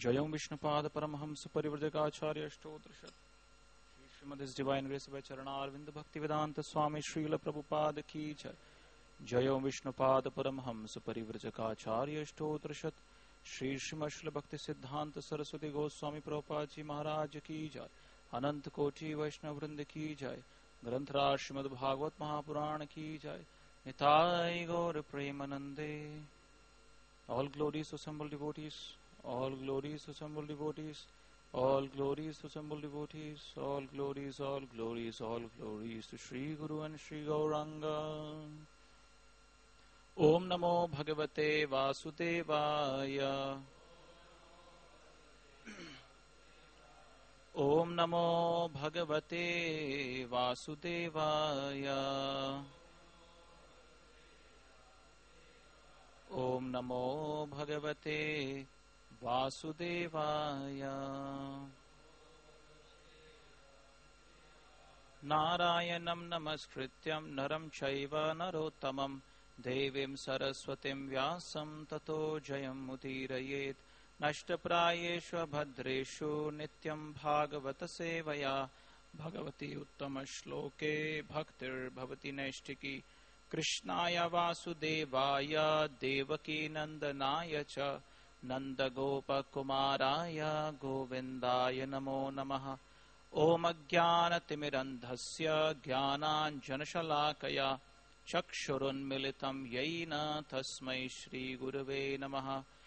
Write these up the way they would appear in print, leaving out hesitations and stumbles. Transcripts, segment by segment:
जयं विष्णुपाद परमहंस परिव्रजकाचार्य अष्टोत्तरशत श्रीमद डिवाइन ग्रेस बाय चरणारविंद भक्ति वेदांत स्वामी श्रील प्रभुपाद की जय। जयं विष्णुपाद परमहंस परिव्रजकाचार्य अष्टोत्तरशत श्रीमद श्रील भक्ति सिद्धांत सरस्वती गोस्वामी प्रभुपाद जी महाराज की जय। अनंत कोटि वैष्णव वृंद की जय। ग्रंथराज श्रीमद् भागवत महापुराण की जय। निताय गौर प्रेमानंदे। All glories to assembled devotees, all glories to assembled devotees, all glories to assembled devotees, all glories, all glories, all glories to Sri Guru and Sri Gauranga. Om Namo Bhagavate Vasudevaya. Om Namo Bhagavate Vasudevaya. ओम नमो भगवते वासुदेवाय। नारायणं नमस्कृत्यं नरं चैव नरोत्तमं देवीं सरस्वतीं व्यासं ततो जयमुदीरयेत्। नष्टप्रायेषु भद्रेषु नित्यं भागवत सेवया भगवती उत्तम श्लोके भक्तिर्भवति नैष्टिकी। कृष्णाय वासुदेवाय देवकी नंदनाय च नंदगोपकुमाराय गोविंदाय नमो नमः। ओम अज्ञानतिमिरन्धस्य ज्ञानाञ्जनशलाकया चक्षुरुन्मिलितं येन तस्मै श्रीगुरवे नमः।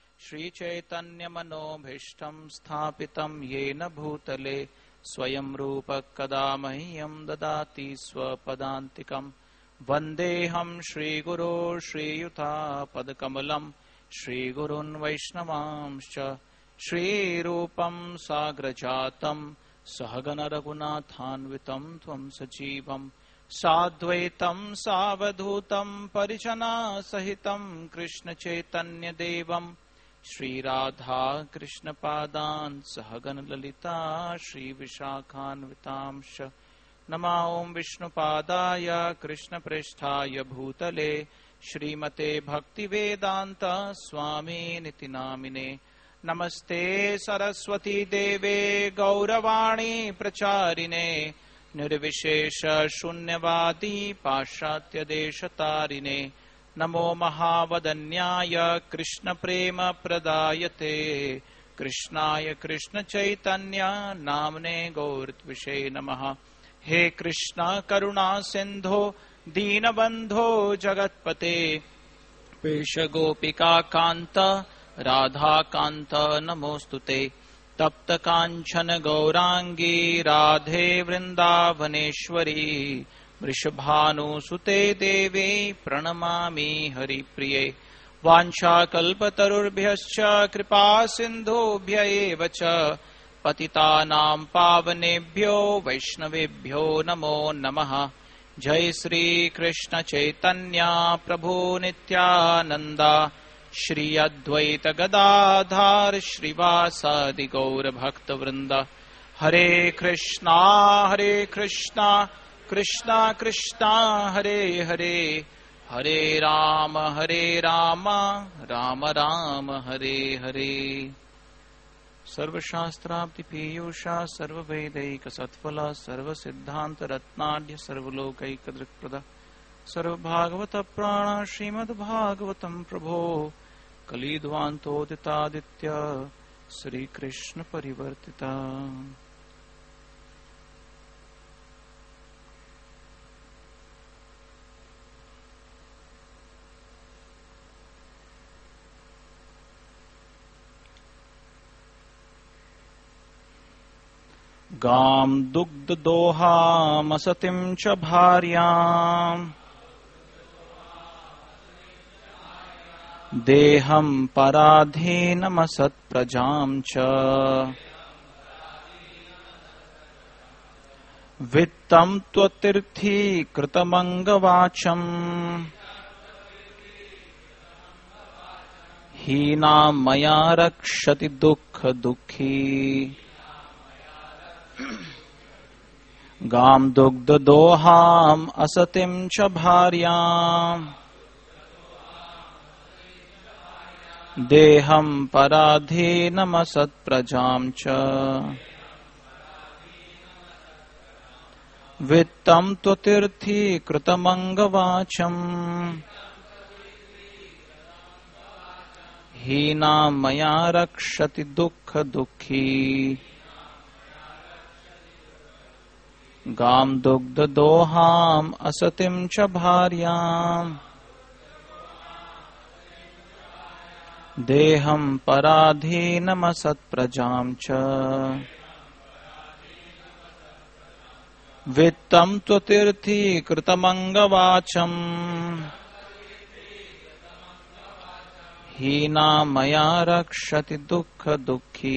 श्रीचैतन्यमनोभीष्टं स्थापितं येन भूतले स्वयं रूप कदा मह्यं ददाति स्वपदान्तिकम्। वन्देऽहं श्रीगुरो श्रीयुतापदकमलं श्रीगुरून् वैष्णवांश्च। श्रीरूपं साग्रजातं सहगण रघुनाथान्वितं त्वं सजीवं साद्वैतं सावधूतं परिजनसहितं कृष्णचैतन्यदेवं श्रीराधा कृष्णपादान् सहगण ललिता श्रीविशाखान्वितांश्च। नमो ओं विष्णुपादाय कृष्णप्रेष्ठाय भूतले श्रीमते भक्तिवेदांत स्वामिनिति नामिने। नमस्ते सरस्वती देवे गौरवाणी प्रचारिणे निर्विशेष शून्यवादी पाश्चात्य देशतारिणे। नमो महावदन्याय कृष्ण प्रेम प्रदायते कृष्णाय कृष्ण चैतन्य नामने गौरत्विषे नमः। हे कृष्णा करुणा सिंधो दीनबंधो जगत्पते पेश गोपिका कांत राधा कांत नमोस्तुते। तप्त कांचन गौरांगी राधे वृंदावनेश्वरी वृषभानुसुते देवी प्रणमामि हरिप्रिये। वाञ्छाकल्पतरुभ्यश्च कृपा सिन्धुभ्य एव च पतितानां पावनेभ्यो वैष्णवेभ्यो नमो नमः। जय श्री कृष्ण चैतन्य प्रभु नित्यानंद श्री अद्वैत गदाधर श्रीवासादि गौर भक्त वृंद। हरे कृष्णा कृष्णा कृष्णा हरे हरे हरे राम राम राम हरे हरे। सर्वशास्त्राब्धि पीयूषा सर्ववेदैक सत्फला सर्वसिद्धांत रत्नाढ्य सर्वलोकैक दृक्प्रदा सर्वभागवत प्राण श्रीमद्भागवतं प्रभो कलिध्वान्तोदितादित्य श्रीकृष्ण परिवर्तिता। गां दुग्धदोहामसतिं च भार्याम् देहं पराधीनमसत्प्रजां च वित्तं त्वतीर्थीकृतमङ्गवाचम् हीनां मया रक्षति दुःखी। गां दुग्धदोहाम् असतिं च भार्याम् देहं पराधीनमसत्प्रजां च वित्तं त्वतीर्थीकृतमङ्गवाचम् हीनां मया रक्षति दुःखदुःखी गां दुग्धदोहाम् असतिं च भार्याम् देहं पराधीनमसत्प्रजां च वित्तं त्वतीर्थीकृतमङ्गवाचम् हीना मया रक्षति दुःखदुःखी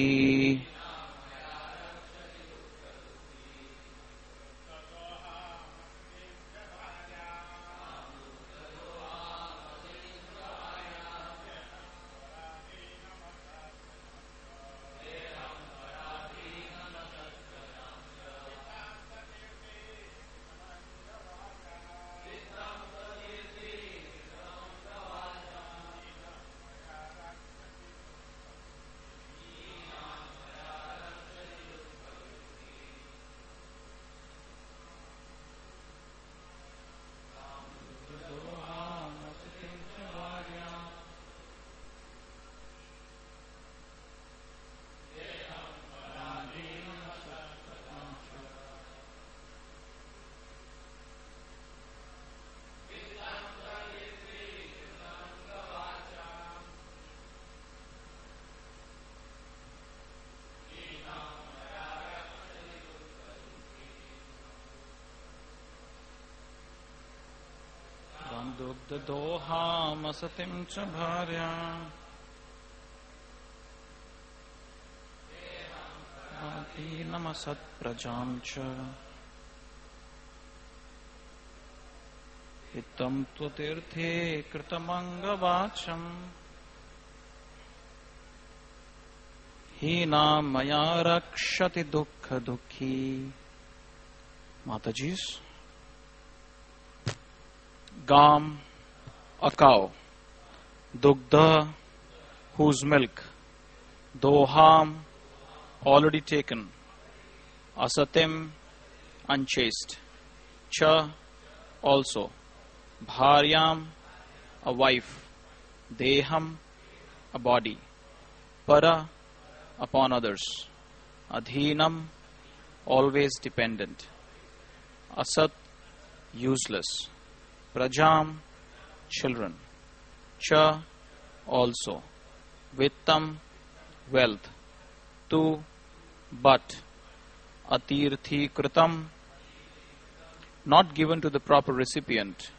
दुग्धदोहामसतिं च भार्याम् दीनमसत्प्रजां च हितं त्वतीर्थे कृतमङ्गवाचम् हीना मया रक्षति दुःखदुःखी. Mataji's Gam, a cow. Dugdha, whose milk. Doham, already taken. Asatim, unchaste. Cha, also. Bharyam, a wife. Deham, a body. Para, upon others. Adhinam, always dependent. Asat, useless. Prajam, children. Cha, also. Vittam, wealth. Tu, but. Atirthi kritam, not given to the proper recipient.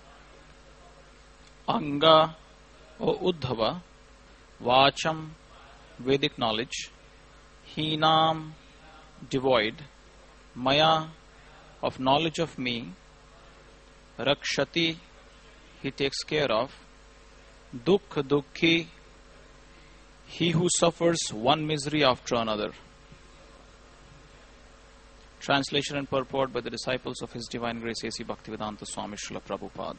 Anga, or Uddhava. Vacham, Vedic knowledge. Hinam, devoid. Maya, of knowledge of me. Rakshati, he takes care of. Dukh dukhi, he who suffers one misery after another. Translation and purport by the disciples of His Divine Grace A.C. Bhaktivedanta Swami Srila Prabhupada.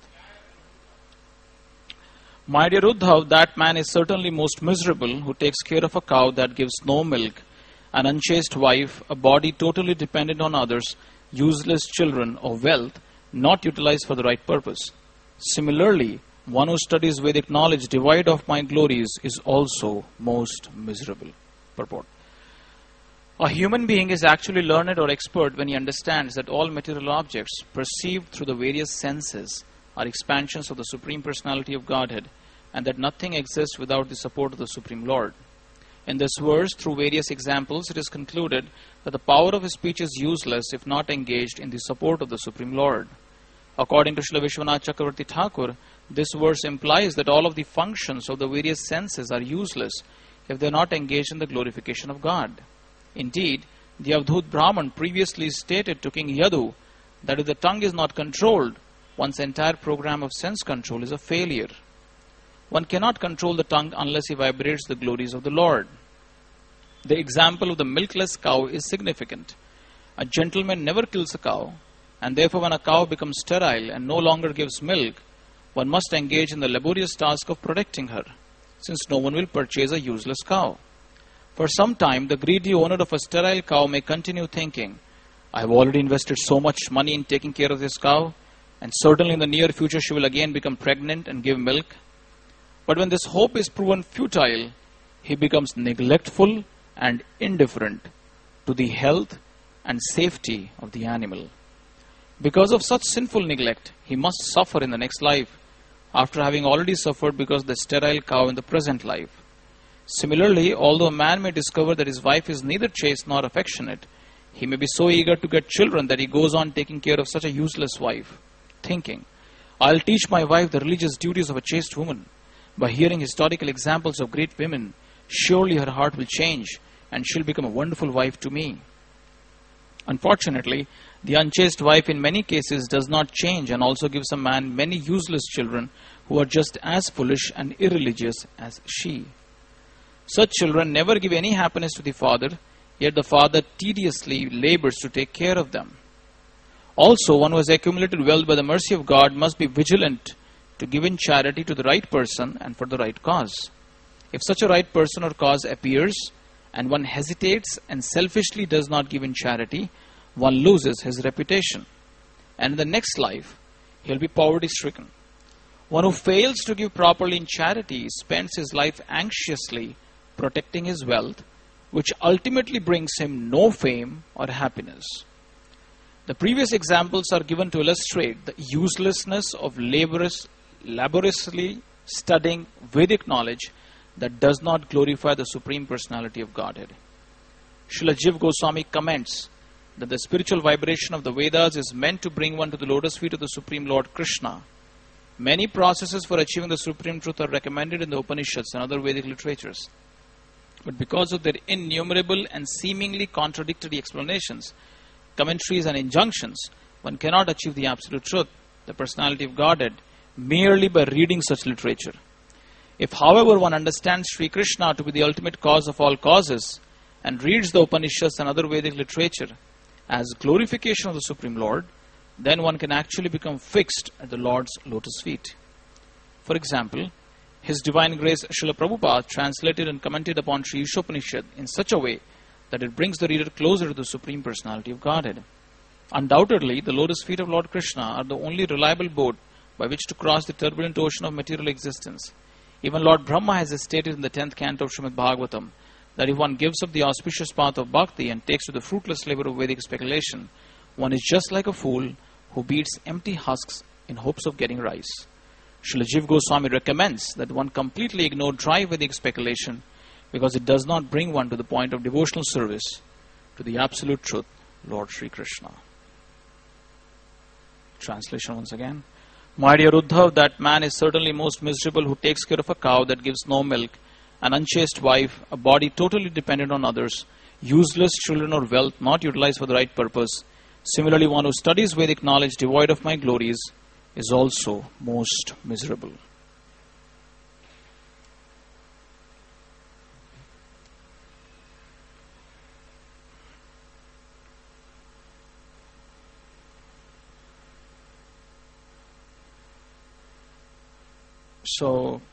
My dear Uddhav, that man is certainly most miserable who takes care of a cow that gives no milk, an unchaste wife, a body totally dependent on others, useless children, or wealth not utilized for the right purpose. Similarly, one who studies Vedic knowledge devoid of my glories is also most miserable. Purport. A human being is actually learned or expert when he understands that all material objects perceived through the various senses are expansions of the Supreme Personality of Godhead, and that nothing exists without the support of the Supreme Lord. In this verse, through various examples, it is concluded that the power of his speech is useless if not engaged in the support of the Supreme Lord. According to Srila Vishwanath Chakravarti Thakur, this verse implies that all of the functions of the various senses are useless if they are not engaged in the glorification of God. Indeed, the Avadhut Brahman previously stated to King Yadu that if the tongue is not controlled, one's entire program of sense control is a failure. One cannot control the tongue unless he vibrates the glories of the Lord. The example of the milkless cow is significant. A gentleman never kills a cow, and therefore when a cow becomes sterile and no longer gives milk, one must engage in the laborious task of protecting her. since no one will purchase a useless cow. For some time, the greedy owner of a sterile cow may continue thinking, I have already invested so much money in taking care of this cow, and certainly in the near future she will again become pregnant and give milk. But when this hope is proven futile, he becomes neglectful and indifferent to the health and safety of the animal. Because of such sinful neglect, he must suffer in the next life, after having already suffered because of the sterile cow in the present life. Similarly, although a man may discover that his wife is neither chaste nor affectionate, he may be so eager to get children that he goes on taking care of such a useless wife, thinking, I'll teach my wife the religious duties of a chaste woman. By hearing historical examples of great women, surely her heart will change and she'll become a wonderful wife to me. Unfortunately, the unchaste wife in many cases does not change and also gives a man many useless children who are just as foolish and irreligious as she. Such children never give any happiness to the father, yet the father tediously labors to take care of them. Also, one who has accumulated wealth by the mercy of God must be vigilant to give in charity to the right person and for the right cause. If such a right person or cause appears, and one hesitates and selfishly does not give in charity, one loses his reputation. And in the next life, he will be poverty-stricken. One who fails to give properly in charity spends his life anxiously protecting his wealth, which ultimately brings him no fame or happiness. The previous examples are given to illustrate the uselessness of laboriously studying Vedic knowledge that does not glorify the Supreme Personality of Godhead. Srila Jiva Goswami comments that the spiritual vibration of the Vedas is meant to bring one to the lotus feet of the Supreme Lord Krishna. Many processes for achieving the Supreme Truth are recommended in the Upanishads and other Vedic literatures. But because of their innumerable and seemingly contradictory explanations, commentaries and injunctions, one cannot achieve the Absolute Truth, the Personality of Godhead, merely by reading such literature. If, however, one understands Sri Krishna to be the ultimate cause of all causes and reads the Upanishads and other Vedic literature as glorification of the Supreme Lord, then one can actually become fixed at the Lord's lotus feet. For example, His Divine Grace Srila Prabhupada translated and commented upon Sri Ishopanishad in such a way that it brings the reader closer to the Supreme Personality of Godhead. Undoubtedly, the lotus feet of Lord Krishna are the only reliable boat by which to cross the turbulent ocean of material existence. Even Lord Brahma has stated in the 10th canto of Srimad Bhagavatam that if one gives up the auspicious path of bhakti and takes to the fruitless labor of Vedic speculation, one is just like a fool who beats empty husks in hopes of getting rice. Srila Jiva Goswami recommends that one completely ignore dry Vedic speculation because it does not bring one to the point of devotional service to the Absolute Truth, Lord Sri Krishna. Translation once again. My dear Uddhav, that man is certainly most miserable who takes care of a cow that gives no milk, an unchaste wife, a body totally dependent on others, useless children or wealth not utilized for the right purpose. Similarly, one who studies Vedic knowledge devoid of my glories is also most miserable. So,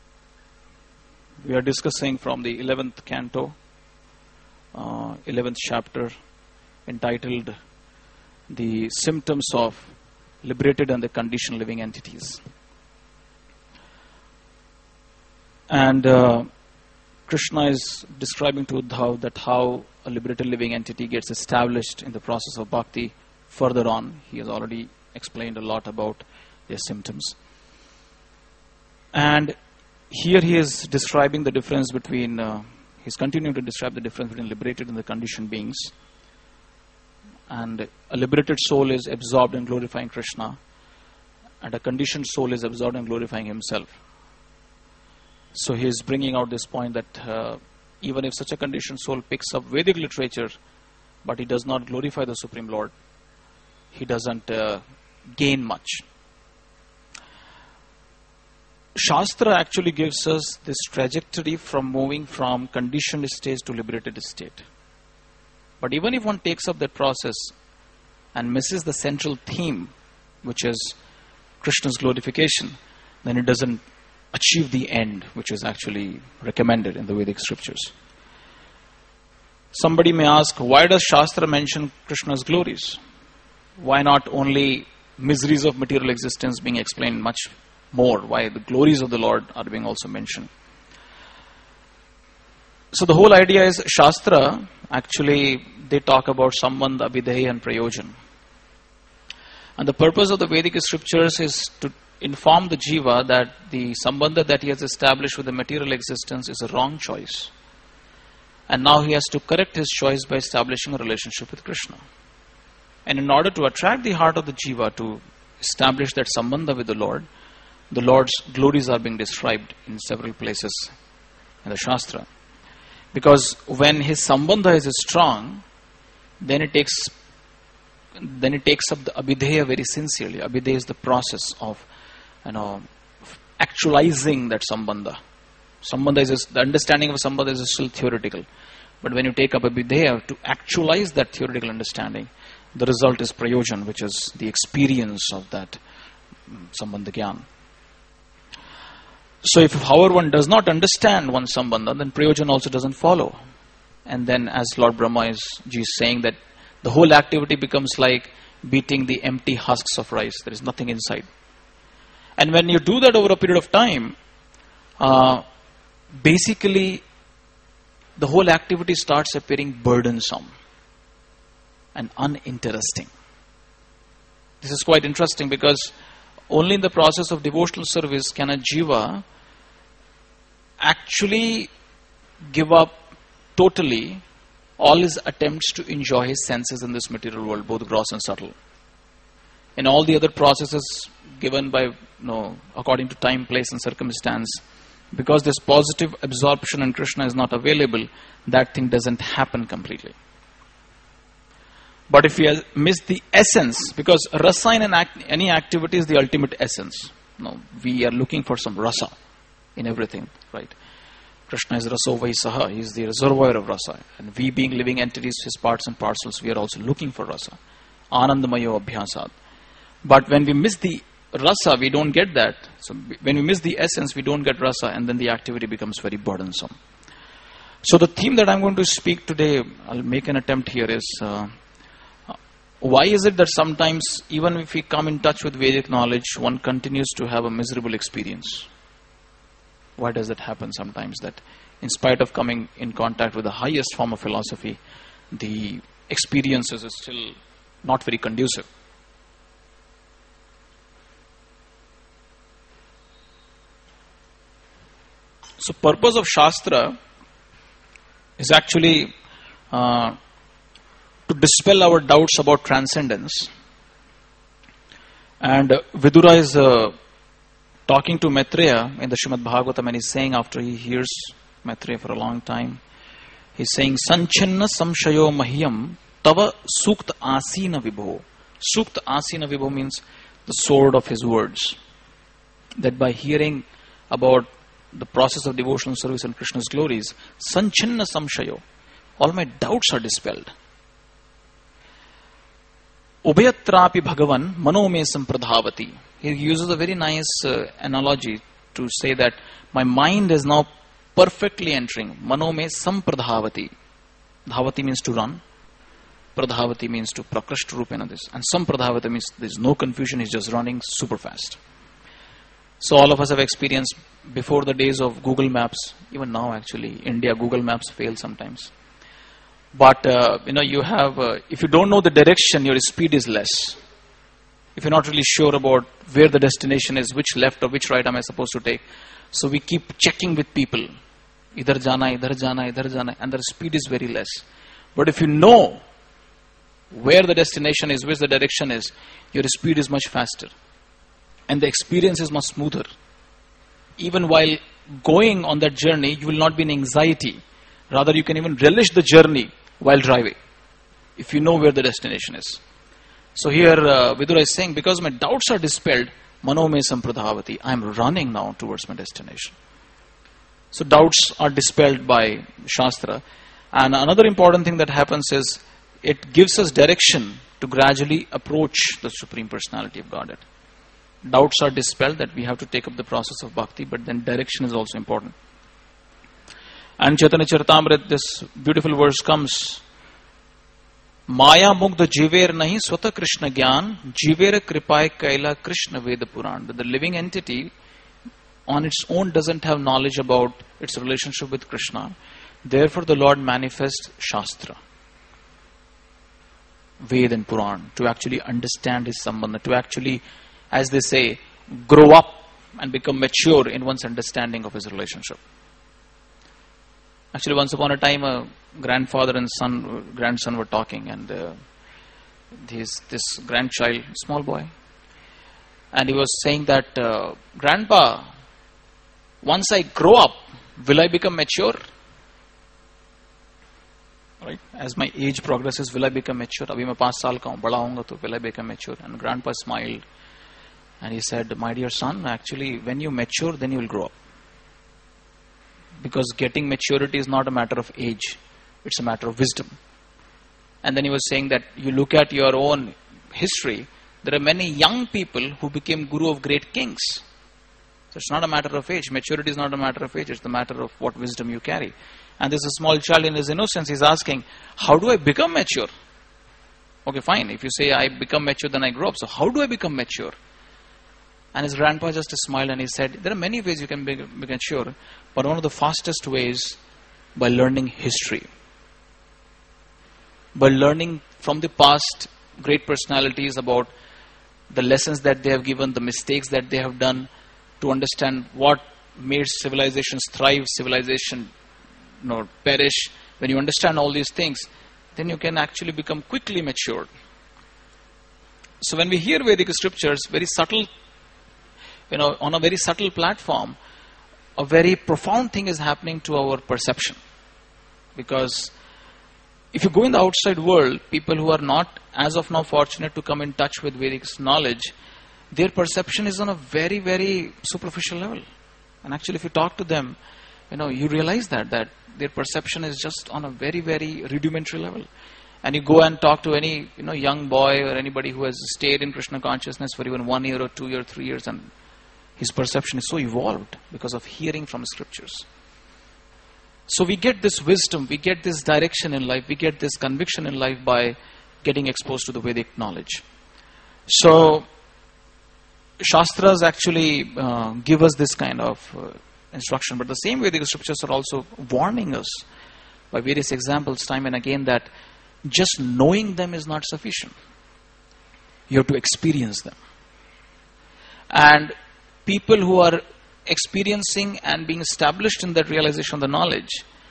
we are discussing from the 11th canto, 11th chapter, entitled The Symptoms of Liberated and the Conditioned Living Entities. And Krishna is describing to Uddhav that how a liberated living entity gets established in the process of bhakti. Further on, he has already explained a lot about their symptoms. And here he is describing the difference between, he's continuing to describe the difference between liberated and the conditioned beings. And a liberated soul is absorbed in glorifying Krishna, and a conditioned soul is absorbed in glorifying himself. So he is bringing out this point that even if such a conditioned soul picks up Vedic literature, but he does not glorify the Supreme Lord, he doesn't gain much. Shastra actually gives us this trajectory from moving from conditioned state to liberated state. But even if one takes up that process and misses the central theme, which is Krishna's glorification, then it doesn't achieve the end which is actually recommended in the Vedic scriptures. Somebody may ask, why does Shastra mention Krishna's glories? Why not only miseries of material existence being explained much more? Why the glories of the Lord are being also mentioned? So the whole idea is Shastra, actually they talk about Sambandha, Abhideya and Prayojan. And the purpose of the Vedic scriptures is to inform the Jiva that the Sambandha that he has established with the material existence is a wrong choice. And now he has to correct his choice by establishing a relationship with Krishna. And in order to attract the heart of the Jiva to establish that Sambandha with the Lord's glories are being described in several places in the Shastra. Because when his Sambandha is strong, then it takes up the Abhideya very sincerely. Abhideya is the process of actualizing that Sambandha. The understanding of Sambandha is still theoretical. But when you take up Abhideya to actualize that theoretical understanding, the result is Prayojan, which is the experience of that Sambandha Gyan. So if however one does not understand one Sambandha, then Prayojan also doesn't follow. And then as Lord Brahma is saying that the whole activity becomes like beating the empty husks of rice. There is nothing inside. And when you do that over a period of time, basically the whole activity starts appearing burdensome and uninteresting. This is quite interesting because only in the process of devotional service can a jiva actually give up totally all his attempts to enjoy his senses in this material world, both gross and subtle. In all the other processes given by, according to time, place and circumstance, because this positive absorption in Krishna is not available, that thing doesn't happen completely. But if we miss the essence, because rasa in any activity is the ultimate essence. We are looking for some rasa in everything, right? Krishna is raso vaisaha, he is the reservoir of rasa. And we being living entities, his parts and parcels, we are also looking for rasa. Anandamayo abhyasad. But when we miss the rasa, we don't get that. So when we miss the essence, we don't get rasa, and then the activity becomes very burdensome. So the theme that I'm going to speak today, I'll make an attempt here, is why is it that sometimes, even if we come in touch with Vedic knowledge, one continues to have a miserable experience? Why does that happen sometimes, that in spite of coming in contact with the highest form of philosophy, the experiences is still not very conducive? So purpose of Shastra is actually to dispel our doubts about transcendence. And Vidura is talking to Maitreya in the Srimad Bhagavatam, and he's saying, after he hears Maitreya for a long time, he's saying, Sanchinna samshayo mahyam tava sukta asina vibho. Sukta asina vibho means the sword of his words. That by hearing about the process of devotional service and Krishna's glories, Sanchinna samshayo, all my doubts are dispelled. Ubhayatrapi bhagavan manome sampradhavati. He uses a very nice analogy to say that my mind is now perfectly entering. Manome sampradhavati. Dhavati means to run. Pradhavati means to prakrishta rupena this. And sampradhavati means there's no confusion, he's just running super fast. So all of us have experienced before the days of Google Maps, even now actually, India, Google Maps fail sometimes. But, you have, if you don't know the direction, your speed is less. If you're not really sure about where the destination is, which left or which right am I supposed to take. So we keep checking with people. Idhar jana, idhar jana, idhar jana. And the speed is very less. But if you know where the destination is, where the direction is, your speed is much faster. And the experience is much smoother. Even while going on that journey, you will not be in anxiety. Rather, you can even relish the journey while driving, if you know where the destination is. So here, Vidura is saying, because my doubts are dispelled, manome sampradhavati, I am running now towards my destination. So doubts are dispelled by Shastra. And another important thing that happens is, it gives us direction to gradually approach the Supreme Personality of Godhead. doubts are dispelled that we have to take up the process of bhakti, but then direction is also important. And Chaitanya Charitamrita, this beautiful verse comes, Maya mugdha jiver nahi swata Krishna gyan, jivera kripaye kaila Krishna Veda Puran. That the living entity on its own doesn't have knowledge about its relationship with Krishna. Therefore the Lord manifests Shastra, Ved and Puran, to actually understand his sambandha, to actually, as they say, grow up and become mature in one's understanding of his relationship. Actually, once upon a time, a grandfather and grandson were talking, and this grandchild, small boy, and he was saying that, Grandpa, once I grow up, will I become mature? Right? As my age progresses, will I become mature? Abhi main 5 saal ka hu, bada hounga to will I become mature? And Grandpa smiled, and he said, my dear son, actually, when you mature, then you will grow up. Because getting maturity is not a matter of age, it's a matter of wisdom. And then he was saying that you look at your own history, there are many young people who became guru of great kings. So it's not a matter of age. Maturity is not a matter of age, it's the matter of what wisdom you carry. And there's a small child in his innocence, he's asking, how do I become mature? Okay, fine. If you say I become mature, then I grow up. So how do I become mature? And his grandpa just smiled and he said, there are many ways you can be mature, but one of the fastest ways, by learning history. By learning from the past great personalities about the lessons that they have given, the mistakes that they have done, to understand what made civilizations thrive, civilization perish. When you understand all these things, then you can actually become quickly matured. So when we hear Vedic scriptures, very subtle, on a very subtle platform, a very profound thing is happening to our perception. Because if you go in the outside world, people who are not as of now fortunate to come in touch with Vedic knowledge, their perception is on a very, very superficial level. And actually, if you talk to them, you realize that their perception is just on a very, very rudimentary level. And you go and talk to any young boy or anybody who has stayed in Krishna consciousness for even 1 year or 2 years, 3 years, and his perception is so evolved because of hearing from scriptures. So we get this wisdom, we get this direction in life, we get this conviction in life by getting exposed to the Vedic knowledge. So Shastras actually give us this kind of instruction, but the same Vedic scriptures are also warning us by various examples time and again that just knowing them is not sufficient. You have to experience them. And people who are experiencing and being established in that realization of the knowledge,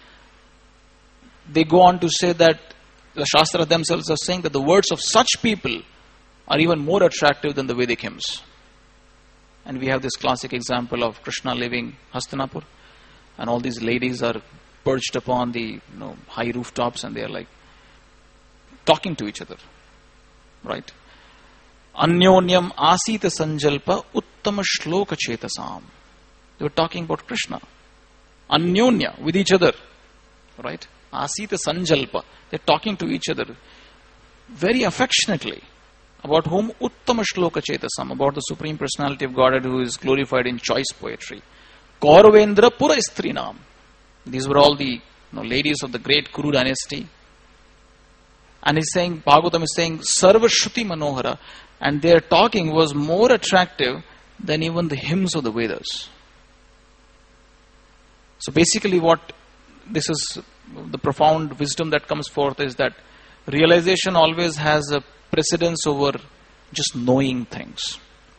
they go on to say that the Shastra themselves are saying that the words of such people are even more attractive than the Vedic hymns. And we have this classic example of Krishna leaving Hastinapur, and all these ladies are perched upon the high rooftops, and they are like talking to each other, right? Anyonyam asita sanjalpa uttama shloka chetasam. They were talking about Krishna. Anyonya, with each other, right? Asita sanjalpa. They're talking to each other very affectionately. About whom? Uttama shloka chetasam. About the Supreme Personality of Godhead who is glorified in choice poetry. Kauravendra pura istrinam. These were all the ladies of the great Kuru dynasty. And he's saying, Bhagavatam is saying, Sarva Shruti Manohara. And their talking was more attractive than even the hymns of the Vedas. So basically what this is, the profound wisdom that comes forth is that realization always has a precedence over just knowing things.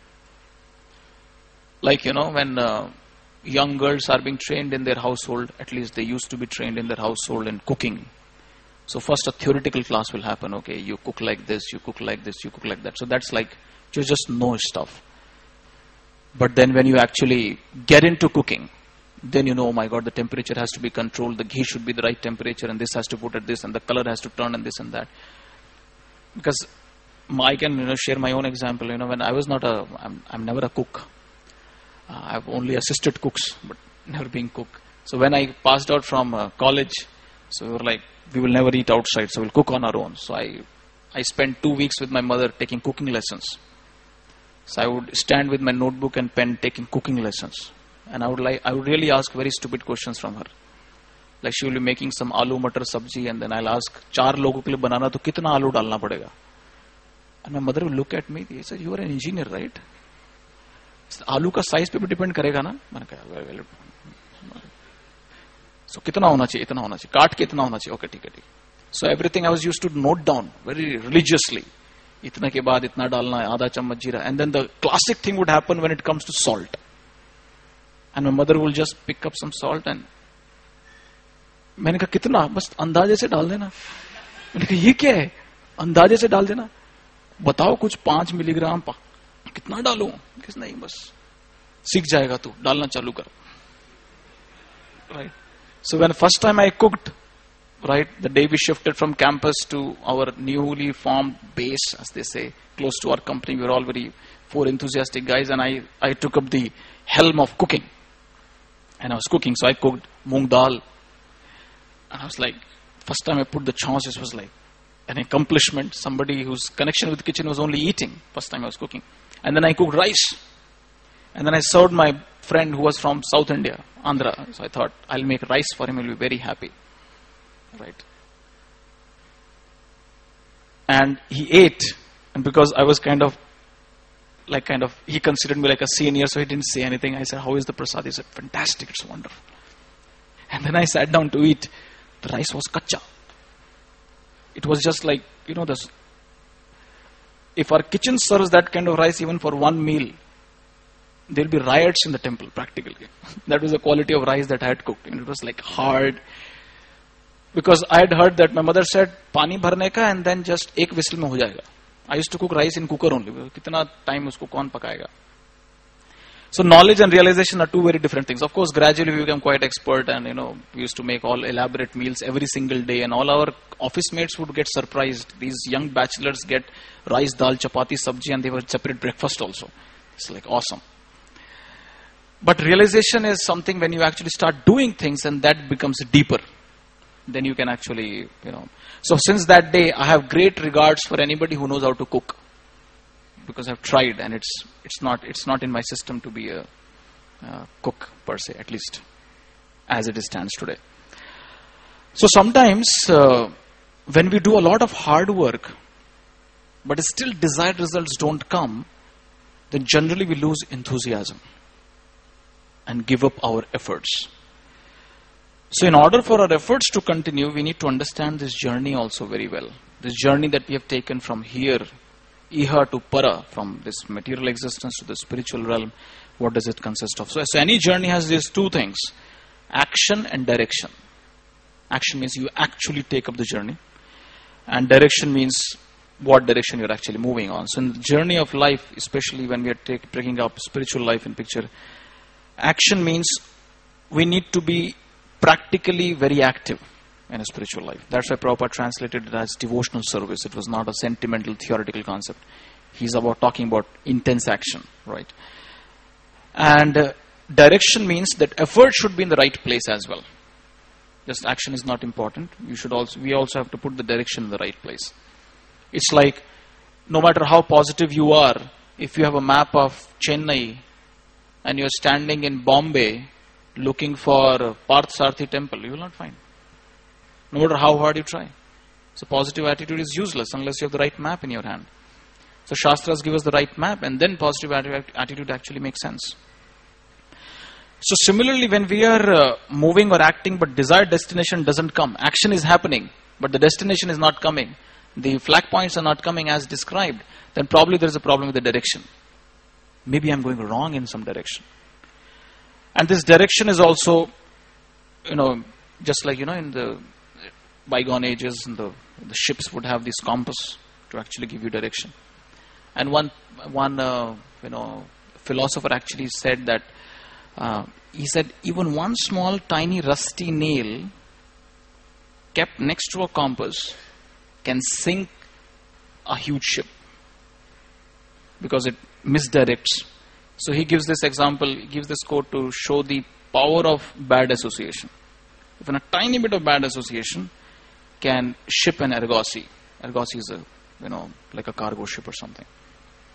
Like, when young girls are being trained in their household, at least they used to be trained in their household in cooking. So first a theoretical class will happen. Okay, you cook like this, you cook like this, you cook like that. So that's like, you just know stuff. But then when you actually get into cooking, then oh my God, the temperature has to be controlled, the ghee should be the right temperature, and this has to put at this, and the color has to turn, and this and that. Because I can share my own example. When I was I'm never a cook. I've only assisted cooks, but never been cook. So when I passed out from college, so we were like, we will never eat outside, so we'll cook on our own. So I spent 2 weeks with my mother taking cooking lessons. So I would stand with my notebook and pen taking cooking lessons. And I would really ask very stupid questions from her. Like she will be making some aloo matar sabji and then I'll ask, 4 लोगों के लिए बनाना तो कितना आलू डालना पड़ेगा? And my mother will look at me. He said, you are an engineer, right? आलू का साइज पे भी डिपेंड करेगा ना? मैंने कहा, so कितना होना चाहिए? इतना होना चाहिए. काट के इतना होना चाहिए. Okay, ठीक है. So everything I was used to note down very religiously. इतने के बाद इतना डालना है, आधा चम्मच जीरा. And then the classic thing would happen when it comes to salt. And my mother will just pick up some salt and मैंने कहा कितना? बस अंदाजे से डाल देना. मैंने कहा ये क्या है? अंदाजे से डाल देना. बताओ कुछ 5 मिलीग्राम कितना डालूं? किस नहीं, बस सीख जाएगा तू, डालना चालू कर. Right. So when first time I cooked, right, the day we shifted from campus to our newly formed base, as they say, close to our company, we were all very 4 enthusiastic guys, and I took up the helm of cooking. And I was cooking, so I cooked moong dal. And I was like, first time I put the chaws, it was like an accomplishment. Somebody whose connection with the kitchen was only eating. First time I was cooking. And then I cooked rice. And then I served my friend who was from South India, Andhra. So I thought, I'll make rice for him, he'll be very happy. Right. And he ate. And because I was he considered me like a senior, so he didn't say anything. I said, how is the prasad? He said, fantastic, it's wonderful. And then I sat down to eat. The rice was kacha. It was just like, if our kitchen serves that kind of rice even for one meal, there will be riots in the temple, practically. That was the quality of rice that I had cooked. And it was like hard. Because I had heard that my mother said, pani bharne ka and then just ek whistle mein ho jayega. I used to cook rice in cooker only. Kitna time usko kaun pakayega? So knowledge and realization are two very different things. Of course, gradually we became quite expert and, we used to make all elaborate meals every single day and all our office mates would get surprised. These young bachelors get rice, dal, chapati, sabji and they were separate breakfast also. It's like awesome. But realization is something when you actually start doing things and that becomes deeper. Then you can actually, So since that day, I have great regards for anybody who knows how to cook. Because I've tried and it's not in my system to be a cook per se, at least as it stands today. So sometimes when we do a lot of hard work, but still desired results don't come, then generally we lose enthusiasm and give up our efforts. So in order for our efforts to continue, we need to understand this journey also very well. This journey that we have taken from here, Iha to Para, from this material existence to the spiritual realm, what does it consist of? So any journey has these two things, action and direction. Action means you actually take up the journey. And direction means what direction you're actually moving on. So in the journey of life, especially when we are taking up spiritual life in picture, action means we need to be practically very active in a spiritual life. That's why Prabhupada translated it as devotional service. It was not a sentimental, theoretical concept. He's talking about intense action, right? And direction means that effort should be in the right place as well. Just action is not important. We also have to put the direction in the right place. It's like, no matter how positive you are, if you have a map of Chennai and you're standing in Bombay looking for Parth Sarthi temple, you will not find. No matter how hard you try. So positive attitude is useless unless you have the right map in your hand. So Shastras give us the right map and then positive attitude actually makes sense. So similarly, when we are moving or acting but desired destination doesn't come, action is happening but the destination is not coming, the flag points are not coming as described, then probably there is a problem with the direction. Maybe I'm going wrong in some direction. And this direction is also, just like, in the bygone ages, the ships would have this compass to actually give you direction. And one philosopher actually said that, he said, even one small tiny rusty nail kept next to a compass can sink a huge ship because it misdirects. So he gives this example, he gives this quote to show the power of bad association. Even a tiny bit of bad association can ship an Argosy. Argosy is like a cargo ship or something.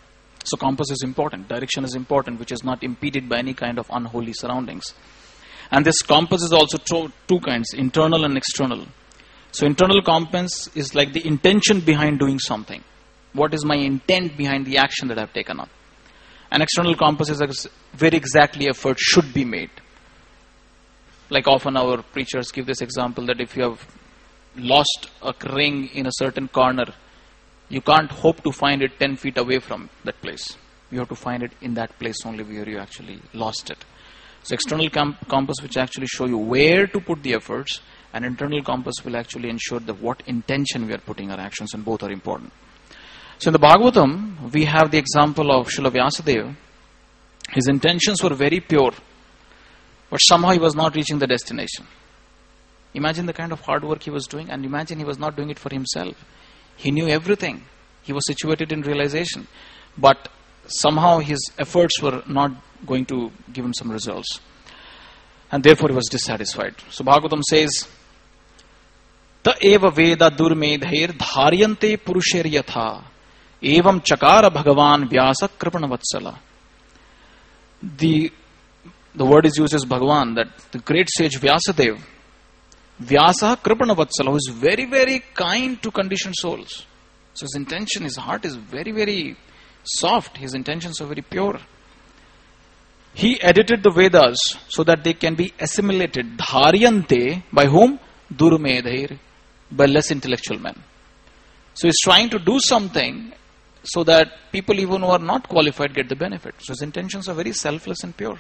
So compass is important, direction is important, which is not impeded by any kind of unholy surroundings. And this compass is also two kinds, internal and external. So internal compass is like the intention behind doing something. What is my intent behind the action that I've taken up? An external compass is where exactly effort should be made. Like often our preachers give this example that if you have lost a ring in a certain corner, you can't hope to find it 10 feet away from that place. You have to find it in that place only where you actually lost it. So external compass which actually show you where to put the efforts, and internal compass will actually ensure that what intention we are putting our actions, and both are important. So in the Bhagavatam, we have the example of Srila Vyasadeva. His intentions were very pure, but somehow he was not reaching the destination. Imagine the kind of hard work he was doing, and imagine he was not doing it for himself. He knew everything. He was situated in realization. But somehow his efforts were not going to give him some results. And therefore he was dissatisfied. So Bhagavatam says, Ta eva veda durmedhair dharyante purusher yatha evam chakara bhagavan vyasa kripana vatsala. The word is used as Bhagavan, that the great sage Vyasadeva, Vyasa Kripana Vatsala, who is very, very kind to conditioned souls. So his intention, his heart is very, very soft. His intentions are very pure. He edited the Vedas so that they can be assimilated. Dharyante, by whom? Durmedhair, by less intellectual men. So he's trying to do something so that people even who are not qualified get the benefit. So his intentions are very selfless and pure.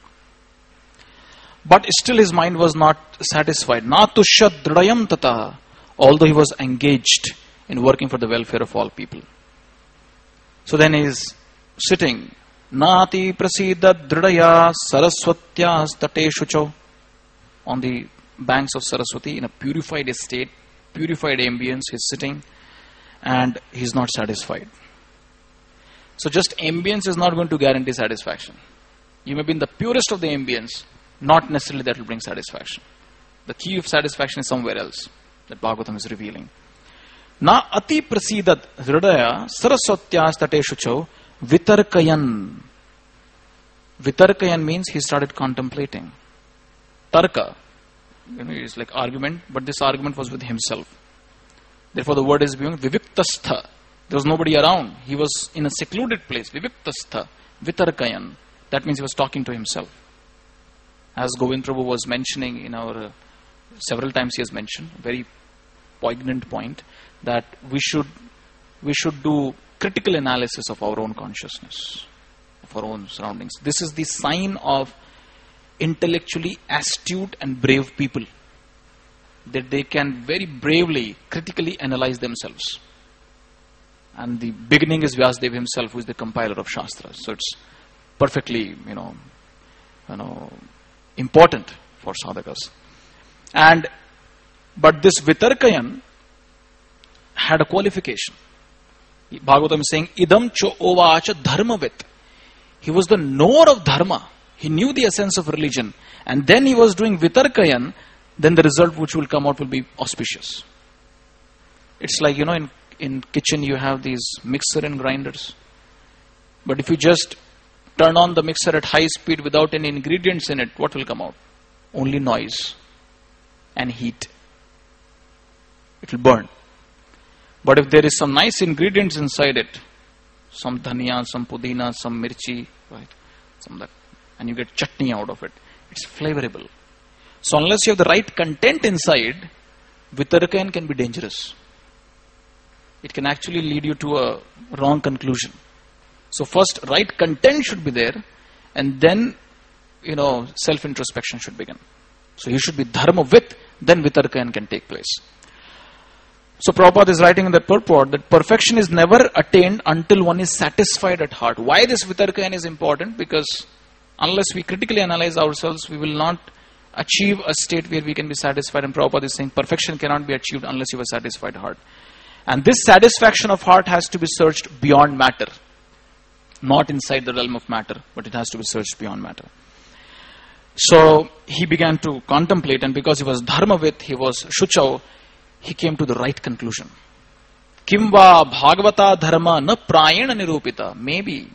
But still his mind was not satisfied. Natushat dridayam tata, although he was engaged in working for the welfare of all people. So then he is sitting. Nati prasida dridaya saraswatyas tateshucho, on the banks of Saraswati in a purified estate, purified ambience. He is sitting and he is not satisfied. So just ambience is not going to guarantee satisfaction. You may be in the purest of the ambience, not necessarily that will bring satisfaction. The key of satisfaction is somewhere else, that Bhagavatam is revealing. Na ati prasidat hridaya saraswatyas tateshucho vitarkayan. Vitarkayan means he started contemplating. Tarka, it's like argument, but this argument was with himself. Therefore the word is being viviktastha. There was nobody around. He was in a secluded place. Viviktastha, vitarkayan. That means he was talking to himself. As Govind Prabhu was mentioning in our, several times he has mentioned, very poignant point, that we should do critical analysis of our own consciousness, of our own surroundings. This is the sign of intellectually astute and brave people, that they can very bravely, critically analyze themselves. And the beginning is Vyasadeva himself, who is the compiler of Shastras. So it's perfectly, important for sadhakas. But this Vitarkayan had a qualification. Bhagavatam is saying, Idam cho ovacha dharmavit. He was the knower of dharma. He knew the essence of religion. And then he was doing Vitarkayan, then the result which will come out will be auspicious. It's like, in kitchen you have these mixer and grinders. But if you just turn on the mixer at high speed without any ingredients in it, what will come out? Only noise and heat. It will burn. But if there is some nice ingredients inside it, some dhania, some pudina, some mirchi, right, some that, and you get chutney out of it, it's flavorable. So unless you have the right content inside, Vitarkayan can be dangerous. It can actually lead you to a wrong conclusion. So first, right content should be there, and then, self-introspection should begin. So you should be dharma-vit, then Vitarkayan can take place. So Prabhupada is writing in that purport that perfection is never attained until one is satisfied at heart. Why this Vitarkayan is important? Because unless we critically analyze ourselves, we will not achieve a state where we can be satisfied. And Prabhupada is saying perfection cannot be achieved unless you have a satisfied heart. And this satisfaction of heart has to be searched beyond matter. Not inside the realm of matter, but it has to be searched beyond matter. So he began to contemplate, and because he was dharmavit, he was shuchau, he came to the right conclusion. Kimva bhagavata dharma na prayena nirupita. Maybe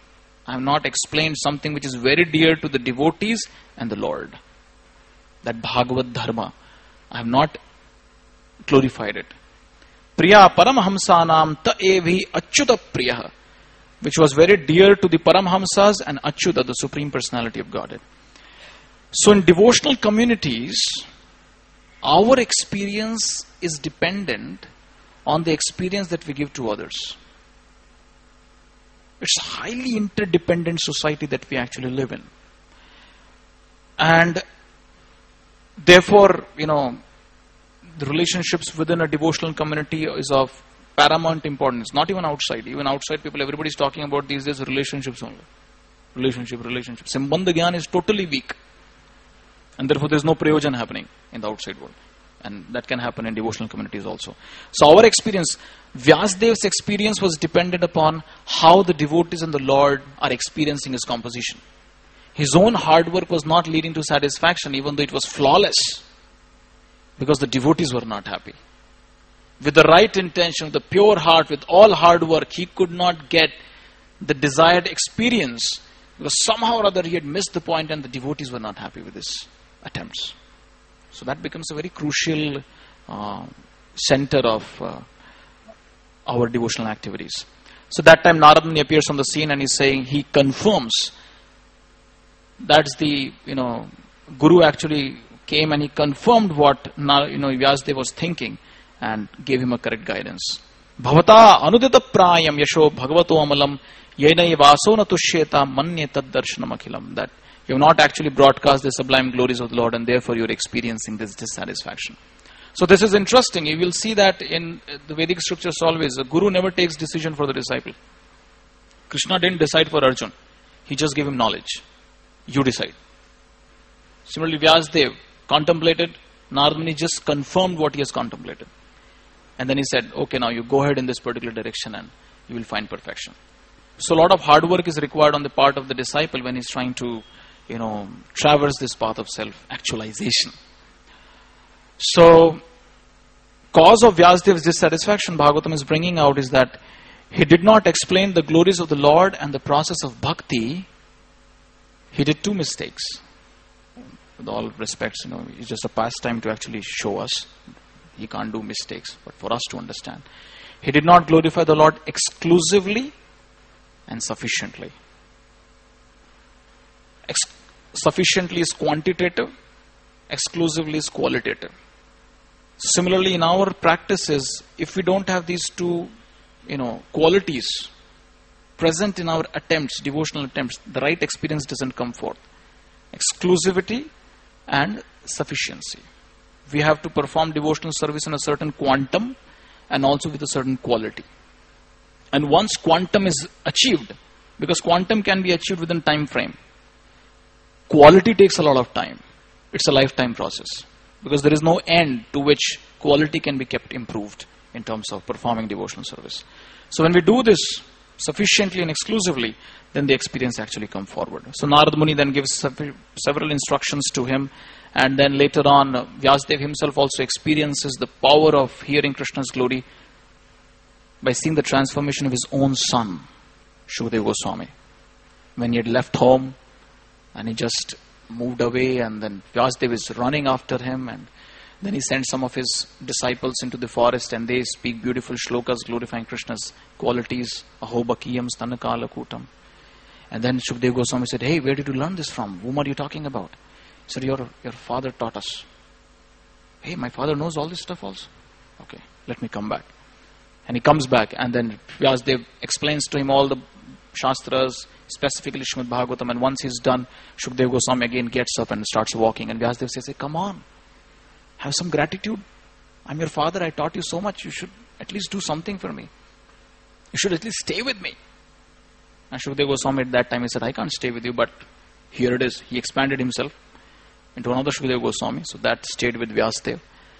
I have not explained something which is very dear to the devotees and the Lord. That Bhagavad Dharma. I have not glorified it. Priya Paramhamsanam ta evi achyuta priya, which was very dear to the Paramhamsas and Achyuta, the Supreme Personality of Godhead. So in devotional communities, our experience is dependent on the experience that we give to others. It's a highly interdependent society that we actually live in. And therefore, the relationships within a devotional community is of paramount importance. Not even outside. Even outside people, everybody's talking about these days relationships only. Relationship. Sambandha Gyan is totally weak. And therefore there's no prayojan happening in the outside world. And that can happen in devotional communities also. So our experience, Vyasadev's experience was dependent upon how the devotees and the Lord are experiencing his composition. His own hard work was not leading to satisfaction, even though it was flawless. Because the devotees were not happy. With the right intention, with the pure heart, with all hard work, he could not get the desired experience. Because somehow or other he had missed the point and the devotees were not happy with his attempts. So that becomes a very crucial center of our devotional activities. So that time Narada Muni appears on the scene and he's saying, he confirms. That's the, Guru actually came and he confirmed what Vyasadeva was thinking and gave him a correct guidance. Bhavata anudita prayam yasho bhagavato amalam yenai vaso natushyeta manye tad darshanam akhilam. That you have not actually broadcast the sublime glories of the Lord and therefore you are experiencing this dissatisfaction. So this is interesting. You will see that in the Vedic scriptures always, the Guru never takes decision for the disciple. Krishna didn't decide for Arjun. He just gave him knowledge. You decide. Similarly, Vyasadeva contemplated, Narada Muni just confirmed what he has contemplated. And then he said, okay, now you go ahead in this particular direction and you will find perfection. So a lot of hard work is required on the part of the disciple when he's trying to, traverse this path of self-actualization. So, cause of Vyasadeva's dissatisfaction, Bhagavatam is bringing out, is that he did not explain the glories of the Lord and the process of bhakti. He did two mistakes. With all respects, it's just a pastime to actually show us. He can't do mistakes, but for us to understand. He did not glorify the Lord exclusively and sufficiently. Sufficiently is quantitative, exclusively is qualitative. Similarly, in our practices, if we don't have these two, qualities present in our attempts, devotional attempts, the right experience doesn't come forth. Exclusivity and sufficiency. We have to perform devotional service in a certain quantum and also with a certain quality. And once quantum is achieved, because quantum can be achieved within time frame, quality takes a lot of time. It's a lifetime process. Because there is no end to which quality can be kept improved in terms of performing devotional service. So when we do this sufficiently and exclusively, then the experience actually comes forward. So Narada Muni then gives several instructions to him, and then later on Vyasadeva himself also experiences the power of hearing Krishna's glory by seeing the transformation of his own son, Shukadeva Goswami. When he had left home and he just moved away, and then Vyasadeva is running after him, and then he sends some of his disciples into the forest and they speak beautiful shlokas glorifying Krishna's qualities. Ahobakiyam stanakala kutam. And then Shukadeva Goswami said, hey, where did you learn this from? Whom are you talking about? He said, your father taught us. Hey, my father knows all this stuff also. Okay, let me come back. And he comes back, and then Vyasadeva explains to him all the Shastras, specifically Srimad Bhagavatam, and once he's done, Shukadeva Goswami again gets up and starts walking, and Vyasadeva says, hey, come on, have some gratitude. I'm your father, I taught you so much, you should at least do something for me. You should at least stay with me. And Shukadeva Goswami at that time, he said, I can't stay with you, but here it is. He expanded himself into another Shukadeva Goswami, so that stayed with Vyasadeva.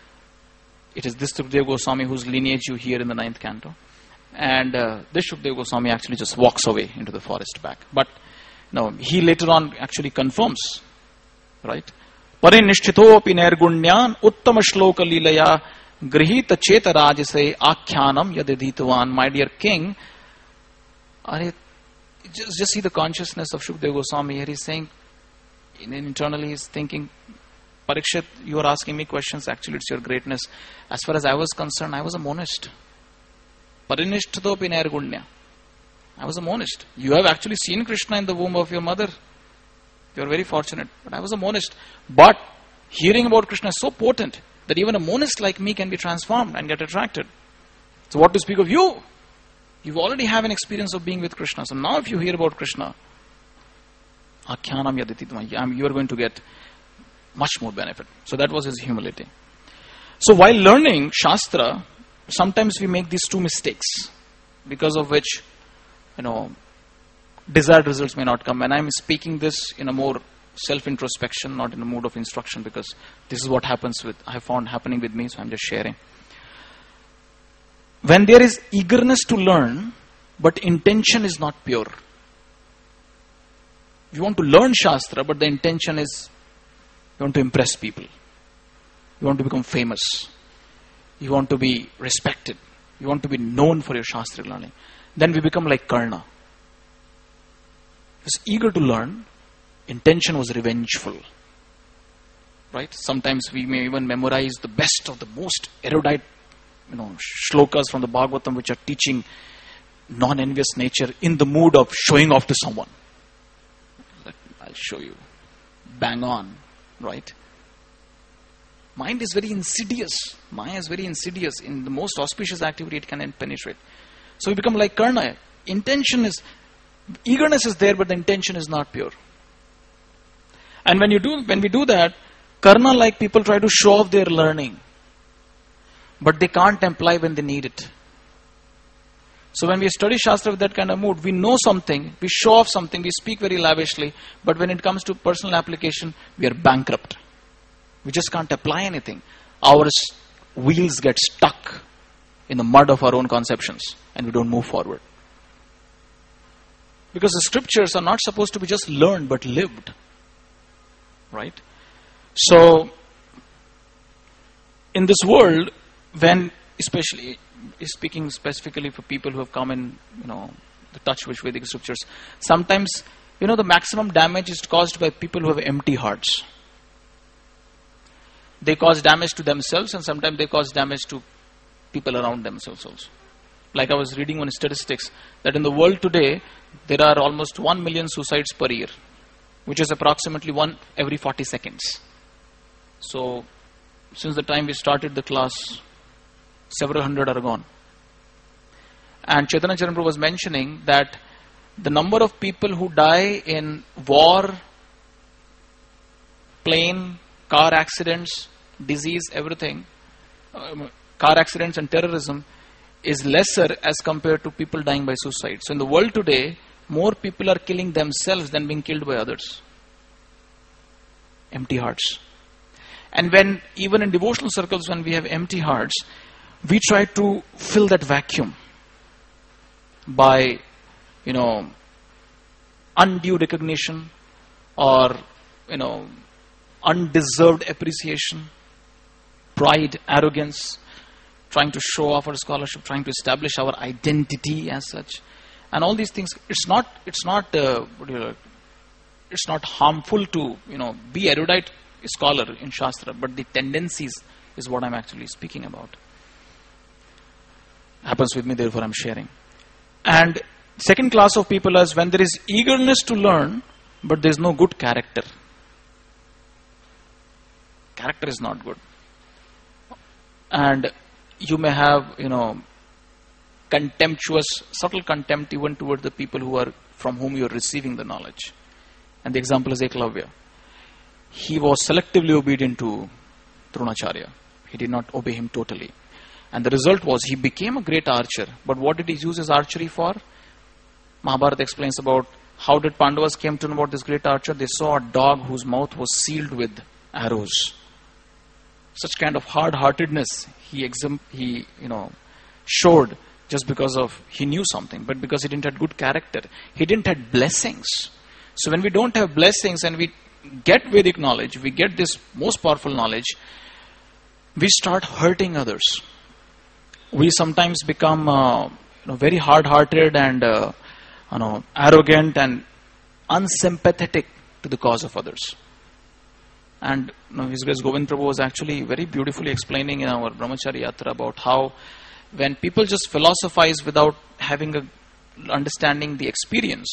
It is this Shukadeva Goswami whose lineage you hear in the 9th canto. And this Shukadeva Goswami actually just walks away into the forest back. But no, he later on actually confirms, right? Parinishthito api nirgunyan uttama shloka lilaya grihita cheta rajase akyanam yadidhitavan. My dear king, Just see the consciousness of Shukdev Goswami here. He's saying, internally he's thinking, Parikshit, you are asking me questions. Actually, it's your greatness. As far as I was concerned, I was a monist. Parinishthatopi Nairgunya. I was a monist. You have actually seen Krishna in the womb of your mother. You are very fortunate. But I was a monist. But hearing about Krishna is so potent that even a monist like me can be transformed and get attracted. So what to speak of you? You already have an experience of being with Krishna. So now if you hear about Krishna, Akhyanam Yadititma, you are going to get much more benefit. So that was his humility. So while learning Shastra, sometimes we make these two mistakes, because of which, desired results may not come. And I'm speaking this in a more self-introspection, not in a mood of instruction, because this is what I found happening with me, so I'm just sharing. When there is eagerness to learn, but intention is not pure. You want to learn Shastra, but the intention is, you want to impress people. You want to become famous. You want to be respected. You want to be known for your Shastra learning. Then we become like Karna. He was eager to learn. Intention was revengeful. Right? Sometimes we may even memorize the best of the most erudite shlokas from the Bhagavatam, which are teaching non-envious nature in the mood of showing off to someone. I'll show you. Bang on. Right? Mind is very insidious. Maya is very insidious. In the most auspicious activity, it can penetrate. So we become like Karna. Eagerness is there, but the intention is not pure. And when we do that, Karna-like people try to show off their learning, but they can't apply when they need it. So when we study Shastra with that kind of mood, we know something, we show off something, we speak very lavishly, but when it comes to personal application, we are bankrupt. We just can't apply anything. Our wheels get stuck in the mud of our own conceptions, and we don't move forward. Because the scriptures are not supposed to be just learned, but lived. Right? So, in this world, when, especially speaking specifically for people who have come in, the touch with Vedic scriptures, sometimes, the maximum damage is caused by people who have empty hearts. They cause damage to themselves, and sometimes they cause damage to people around themselves also. Like I was reading on statistics, that in the world today, there are almost 1 million suicides per year, which is approximately one every 40 seconds. So, since the time we started the class, several hundred are gone. And Chaitanya Charaprabhu was mentioning that the number of people who die in war, plane, car accidents, disease, everything, car accidents and terrorism is lesser as compared to people dying by suicide. So in the world today, more people are killing themselves than being killed by others. Empty hearts. And when, even in devotional circles, when we have empty hearts, we try to fill that vacuum by, undue recognition or, undeserved appreciation, pride, arrogance, trying to show off our scholarship, trying to establish our identity as such. And all these things, it's not harmful to, be erudite scholar in Shastra, but the tendencies is what I'm actually speaking about. Happens with me, therefore I'm sharing. And second class of people is when there is eagerness to learn, but there is no good character. Character is not good. And you may have, contemptuous, subtle contempt even toward the people from whom you are receiving the knowledge. And the example is Eklavya. He was selectively obedient to Dronacharya. He did not obey him totally. And the result was he became a great archer. But what did he use his archery for? Mahabharata explains about how did Pandavas came to know about this great archer. They saw a dog whose mouth was sealed with arrows. Such kind of hard-heartedness he showed just because of he knew something, but because he didn't have good character. He didn't have blessings. So when we don't have blessings and we get Vedic knowledge, we get this most powerful knowledge, we start hurting others. We sometimes become very hard-hearted and arrogant and unsympathetic to the cause of others. And His Grace Govind Prabhu was actually very beautifully explaining in our Brahmachari Yatra about how when people just philosophize without having understanding the experience,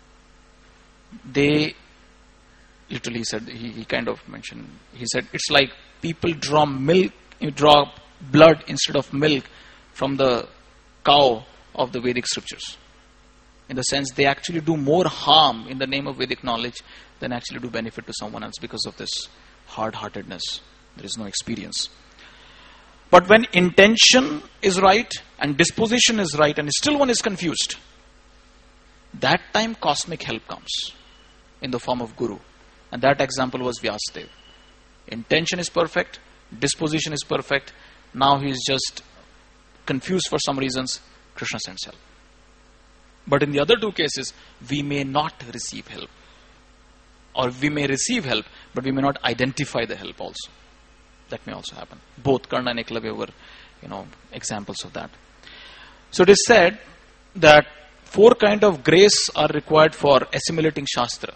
they literally said, he kind of mentioned, he said, it's like people draw blood instead of milk from the cow of the Vedic scriptures. In the sense, they actually do more harm in the name of Vedic knowledge than actually do benefit to someone else because of this hard-heartedness. There is no experience. But when intention is right and disposition is right and still one is confused, that time cosmic help comes in the form of Guru. And that example was Vyasadeva. Intention is perfect, disposition is perfect. Now he is just confused for some reasons. Krishna sends help. But in the other two cases, we may not receive help. Or we may receive help, but we may not identify the help also. That may also happen. Both Karna and Eklavya were, examples of that. So it is said that 4 kinds of grace are required for assimilating Shastra.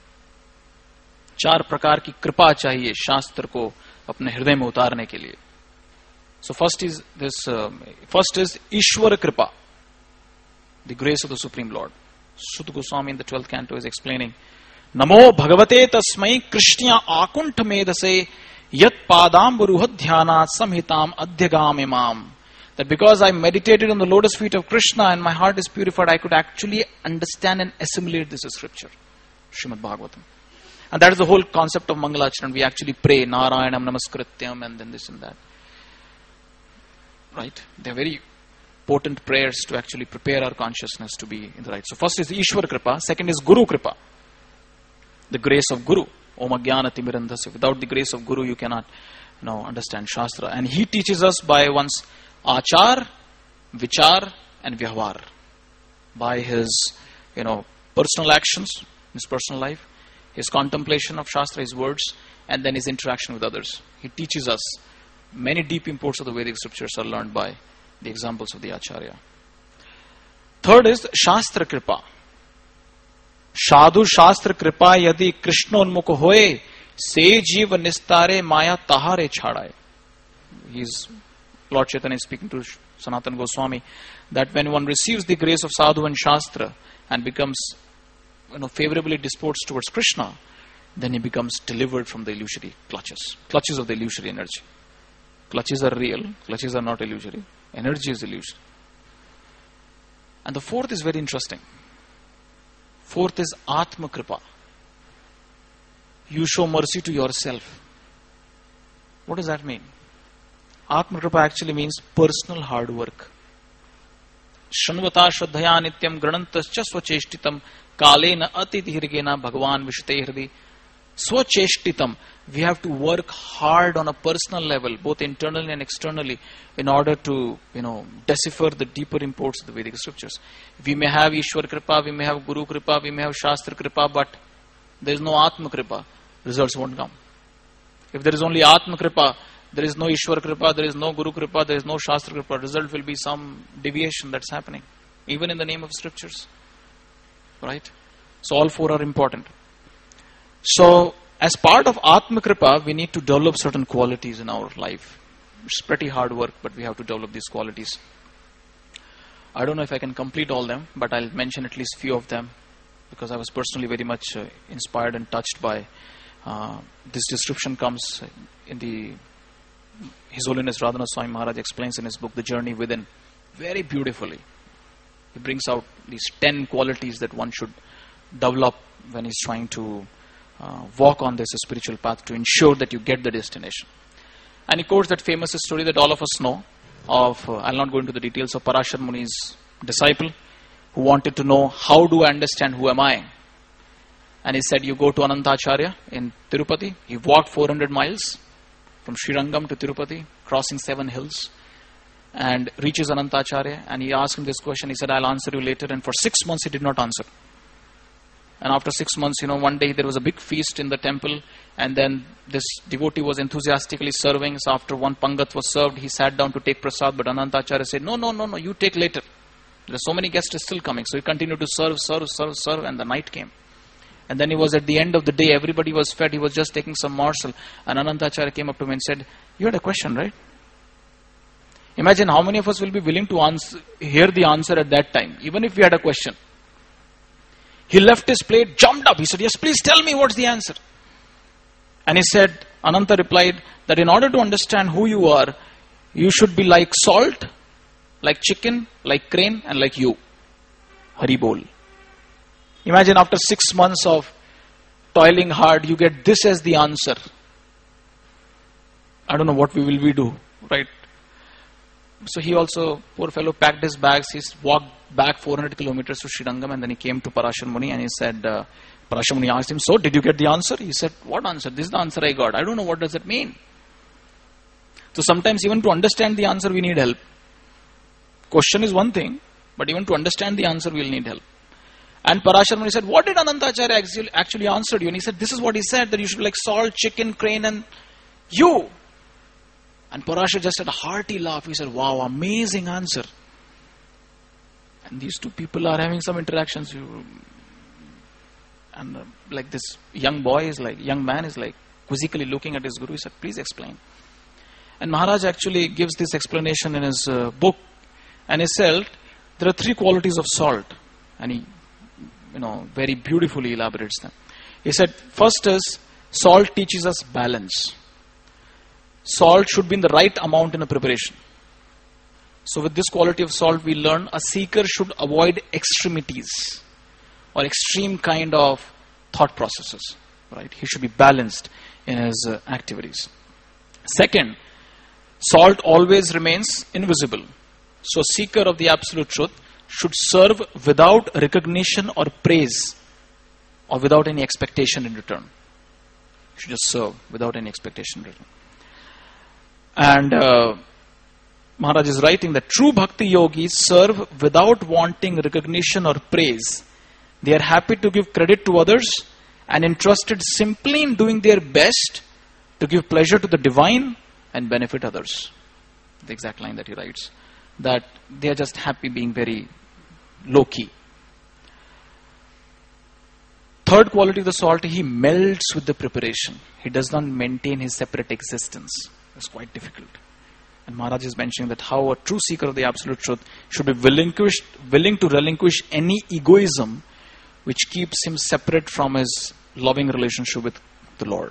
4 प्रकार की कृपा चाहिए शास्त्र को अपने हृदय में उतारने के लिए. So first is Ishwara Kripa, the grace of the Supreme Lord. Sutta Goswami in the 12th canto is explaining, Namo Bhagavate Tasmai Krishna Akuntha Medase Yat Padam Buruhadhyana Samhitam Adhyagam Imam. That because I meditated on the lotus feet of Krishna and my heart is purified, I could actually understand and assimilate this scripture. Srimad Bhagavatam. And that is the whole concept of Mangalacharan. We actually pray Narayanam Namaskrityam and then this and that. Right? They are very potent prayers to actually prepare our consciousness to be in the right. So first is Ishwara Kripa. Second is Guru Kripa. The grace of Guru. Om Ajnana Timirandhasya. Without the grace of Guru, you cannot understand Shastra. And he teaches us by one's Achar, Vichar and Vyahvar. By his personal actions, his personal life, his contemplation of Shastra, his words, and then his interaction with others. He teaches us. Many deep imports of the Vedic scriptures are learned by the examples of the Acharya. Third is Shastra Kripa. Sadhu Shastra Kripa yadi Krishna unmukh hoye se jiva nistare maya tahare chhadaye. Lord Chaitanya is speaking to Sanatana Goswami that when one receives the grace of Sadhu and Shastra and becomes favorably disposed towards Krishna, then he becomes delivered from the illusory clutches of the illusory energy. Clutches are real, clutches are not illusory. Energy is illusory. And the fourth is very interesting. Fourth is Atma Kripa. You show mercy to yourself. What does that mean? Atma Kripa actually means personal hard work. Shanvata Shraddhaya Nityam Granantascha Swacheshtitam Kalena Atithirgena Bhagavan Vishte Hridi. Swacheshtitam. We have to work hard on a personal level, both internally and externally, in order to, decipher the deeper imports of the Vedic scriptures. We may have Ishwar Kripa, we may have Guru Kripa, we may have Shastra Kripa, but there is no Atma Kripa. Results won't come. If there is only Atma Kripa, there is no Ishwar Kripa, there is no Guru Kripa, there is no Shastra Kripa. Result will be some deviation that's happening, even in the name of scriptures. Right? So all 4 are important. So, as part of Atma Kripa, we need to develop certain qualities in our life. It's pretty hard work, but we have to develop these qualities. I don't know if I can complete all them, but I'll mention at least few of them, because I was personally very much inspired and touched by this description comes in His Holiness Radhanath Swami Maharaj explains in his book, The Journey Within, very beautifully. He brings out these 10 qualities that one should develop when he's trying to walk on this spiritual path to ensure that you get the destination. And he quotes that famous story that all of us know of, I'll not go into the details, of Parashar Muni's disciple who wanted to know, how do I understand who am I? And he said, you go to Anantacharya in Tirupati. He walked 400 miles from Srirangam to Tirupati, crossing 7 hills, and reaches Anantacharya. And he asked him this question. He said, I'll answer you later. And for 6 months he did not answer. And after 6 months, one day there was a big feast in the temple, and then this devotee was enthusiastically serving. So after one pangat was served, he sat down to take prasad, but Anantacharya said, no, you take later. There are so many guests still coming. So he continued to serve, and the night came. And then he was at the end of the day, everybody was fed, he was just taking some morsel. And Anantacharya came up to him and said, you had a question, right? Imagine how many of us will be willing to hear the answer at that time, even if we had a question. He left his plate, jumped up. He said, yes, please tell me what's the answer. And he said, Ananta replied, that in order to understand who you are, you should be like salt, like chicken, like crane, and like you. Hari bol. Imagine after 6 months of toiling hard, you get this as the answer. I don't know what will we do, right? So he also, poor fellow, packed his bags. He walked back 400 kilometers to Srirangam, and then he came to Parashar Muni and he said, Parashar Muni asked him, so did you get the answer? He said, what answer? This is the answer I got. I don't know what does it mean. So sometimes even to understand the answer, we need help. Question is one thing, but even to understand the answer, we will need help. And Parashar Muni said, what did Anantacharya actually answer you? And he said, this is what he said, that you should be like salt, chicken, crane, and you. And Parashar just had a hearty laugh. He said, wow, amazing answer. And these two people are having some interactions. And like this young man is like quizzically looking at his guru. He said, please explain. And Maharaj actually gives this explanation in his book. And he said, there are 3 qualities of salt. And he, very beautifully elaborates them. He said, first is, salt teaches us balance. Salt should be in the right amount in a preparation. So with this quality of salt, we learn a seeker should avoid extremities or extreme kind of thought processes. Right? He should be balanced in his activities. Second, salt always remains invisible. So seeker of the absolute truth should serve without recognition or praise or without any expectation in return. You should just serve without any expectation in return. And Maharaj is writing that true bhakti yogis serve without wanting recognition or praise. They are happy to give credit to others and interested simply in doing their best to give pleasure to the divine and benefit others. The exact line that he writes. That they are just happy being very low-key. Third quality of the salt, he melts with the preparation. He does not maintain his separate existence. It's quite difficult. And Maharaj is mentioning that how a true seeker of the absolute truth should be willing to relinquish any egoism which keeps him separate from his loving relationship with the Lord.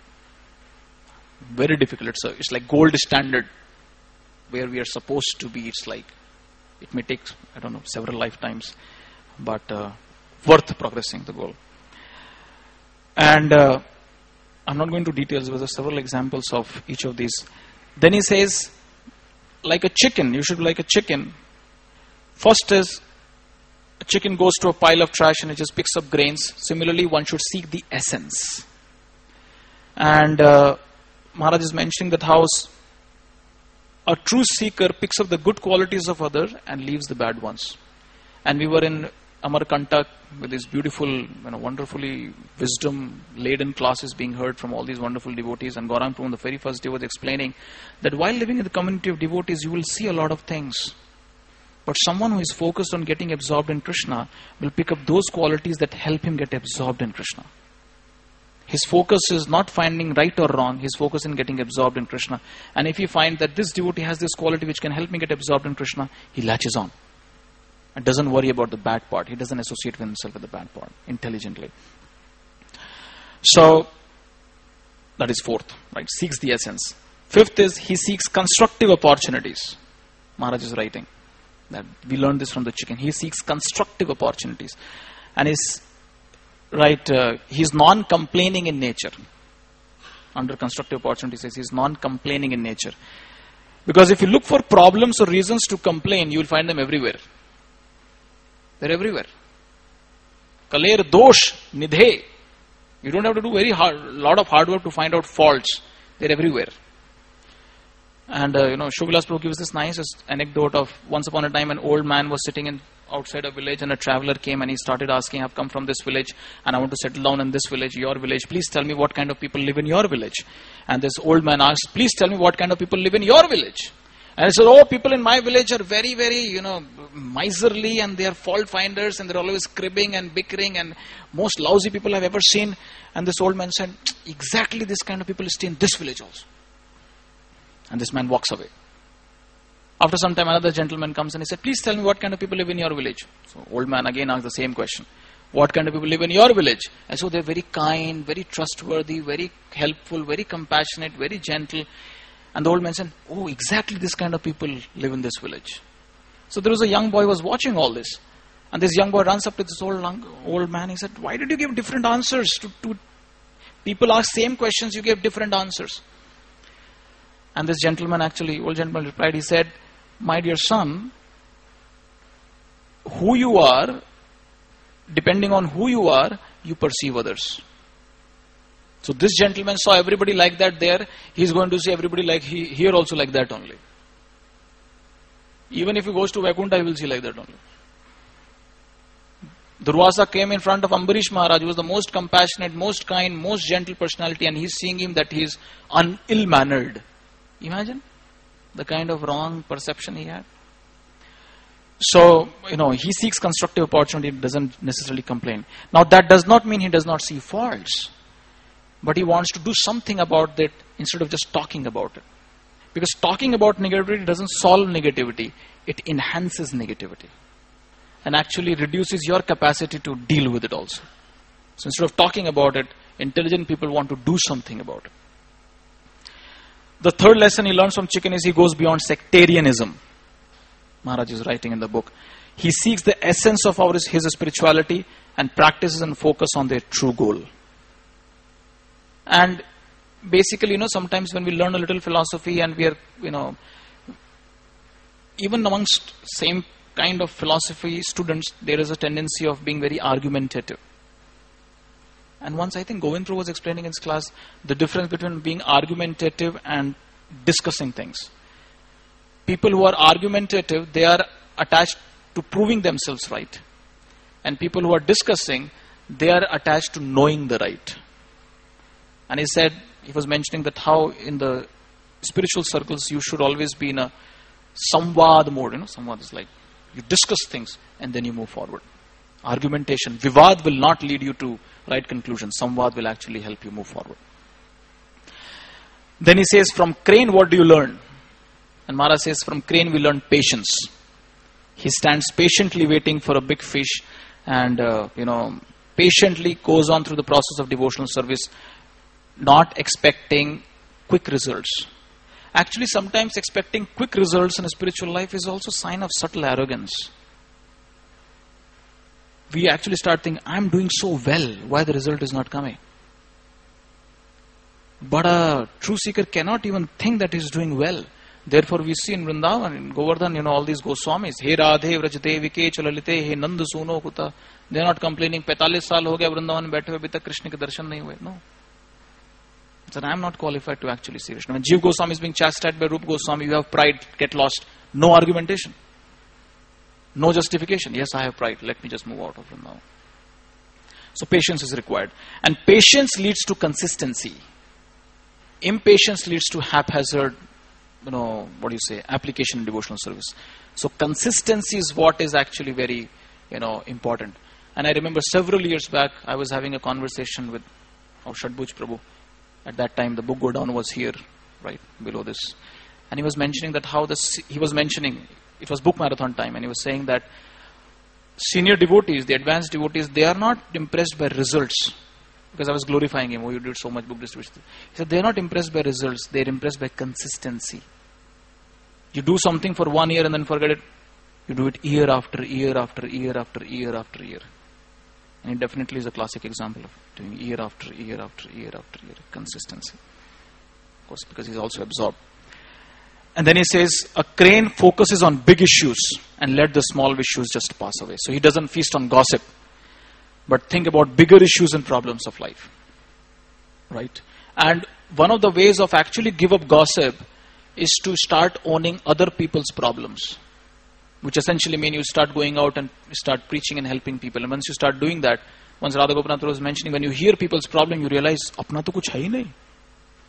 Very difficult. It's like gold standard where we are supposed to be. It's like, it may take, several lifetimes, but worth progressing the goal. And I'm not going to details, but there are several examples of each of these. Then he says, like a chicken, you should be like a chicken. First is, a chicken goes to a pile of trash and it just picks up grains. Similarly, one should seek the essence. And Maharaj is mentioning that how a true seeker picks up the good qualities of others and leaves the bad ones. And we were in Amarkantak with these beautiful, wonderfully wisdom-laden classes being heard from all these wonderful devotees. And Gaurang Prabhu on the very first day was explaining that while living in the community of devotees, you will see a lot of things. But someone who is focused on getting absorbed in Krishna will pick up those qualities that help him get absorbed in Krishna. His focus is not finding right or wrong. His focus in getting absorbed in Krishna. And if he finds that this devotee has this quality which can help me get absorbed in Krishna, he latches on. And doesn't worry about the bad part. He doesn't associate with himself with the bad part intelligently. So, that is fourth, right? Seeks the essence. Fifth is, he seeks constructive opportunities. Maharaj is writing that we learned this from the chicken. He seeks constructive opportunities. And he's non-complaining in nature. Under constructive opportunities, he's non-complaining in nature. Because if you look for problems or reasons to complain, you will find them everywhere. They're everywhere. Kaler dosh nidhe. You don't have to do lot of hard work to find out faults. They're everywhere. And Shuvilas Prabhu gives this nice anecdote of once upon a time an old man was sitting outside a village and a traveler came and he started asking, I've come from this village and I want to settle down in this village, your village. Please tell me what kind of people live in your village. And this old man asked, please tell me what kind of people live in your village. And I said, oh, people in my village are very, very, miserly, and they are fault finders, and they're always cribbing and bickering, and most lousy people I've ever seen. And this old man said, exactly this kind of people stay in this village also. And this man walks away. After some time, another gentleman comes and he said, please tell me what kind of people live in your village. So old man again asked the same question. What kind of people live in your village? And so they're very kind, very trustworthy, very helpful, very compassionate, very gentle. And the old man said, oh, exactly this kind of people live in this village. So there was a young boy who was watching all this. And this young boy runs up to this old man. He said, why did you give different answers to people ask same questions, you gave different answers? And this old gentleman replied, he said, my dear son, who you are, depending on who you are, you perceive others. So this gentleman saw everybody like that there, he's going to see everybody like here also like that only. Even if he goes to Vaikuntha, he will see like that only. Durvasa came in front of Ambarish Maharaj, who was the most compassionate, most kind, most gentle personality, and he's seeing him that he is ill-mannered. Imagine the kind of wrong perception he had. So, he seeks constructive opportunity, doesn't necessarily complain. Now, that does not mean he does not see faults, but he wants to do something about that instead of just talking about it. Because talking about negativity doesn't solve negativity, it enhances negativity and actually reduces your capacity to deal with it also. So instead of talking about it, intelligent people want to do something about it. The third lesson he learns from chicken is he goes beyond sectarianism. Maharaj is writing in the book. He seeks the essence of his spirituality and practices and focus on their true goal. And basically, sometimes when we learn a little philosophy and we are, even amongst same kind of philosophy students, there is a tendency of being very argumentative. And once I think Govind was explaining in his class the difference between being argumentative and discussing things. People who are argumentative, they are attached to proving themselves right. And people who are discussing, they are attached to knowing the right. And he was mentioning that how in the spiritual circles you should always be in a samvad mode. Samvad is like you discuss things and then you move forward. Argumentation, vivad will not lead you to right conclusion. Samvad will actually help you move forward. Then he says, from crane, what do you learn? And Maharaj says, from crane we learn patience. He stands patiently waiting for a big fish and, patiently goes on through the process of devotional service, not expecting quick results. Actually, sometimes expecting quick results in a spiritual life is also a sign of subtle arrogance. We actually start thinking, I'm doing so well, why the result is not coming? But a true seeker cannot even think that he is doing well. Therefore, we see in Vrindavan, in Govardhan, all these Goswamis, He Radhe Vrajate Vike Chalalite, He Nand Suno Kuta. They are not complaining, 45 saal ho gaya Vrindavan mein baithe hue, abhi tak Krishna ke darshan nahi hue. No. That I am not qualified to actually see Krishna. When Jiv Goswami is being chastised by Rupa Goswami, you have pride, get lost. No argumentation. No justification. Yes, I have pride. Let me just move out of Vrindavan. So patience is required. And patience leads to consistency. Impatience leads to haphazard, application in devotional service. So consistency is what is actually very, important. And I remember several years back, I was having a conversation with Shadbhuj Prabhu. At that time, the book go down was here, right below this. And he was mentioning that it was book marathon time, and he was saying that senior devotees, the advanced devotees, they are not impressed by results. Because I was glorifying him, you did so much book distribution. He said, they are not impressed by results, they are impressed by consistency. You do something for 1 year and then forget it. You do it year after year after year after year after year. And it definitely is a classic example of doing year after year after year after year. Consistency. Of course, because he's also absorbed. And then he says, a crane focuses on big issues and let the small issues just pass away. So he doesn't feast on gossip, but think about bigger issues and problems of life. Right? And one of the ways of actually give up gossip is to start owning other people's problems. Which essentially means you start going out and start preaching and helping people. And once you start doing that, once Radha Gopinath was mentioning, when you hear people's problem, you realize, apna to kuch hai nahi.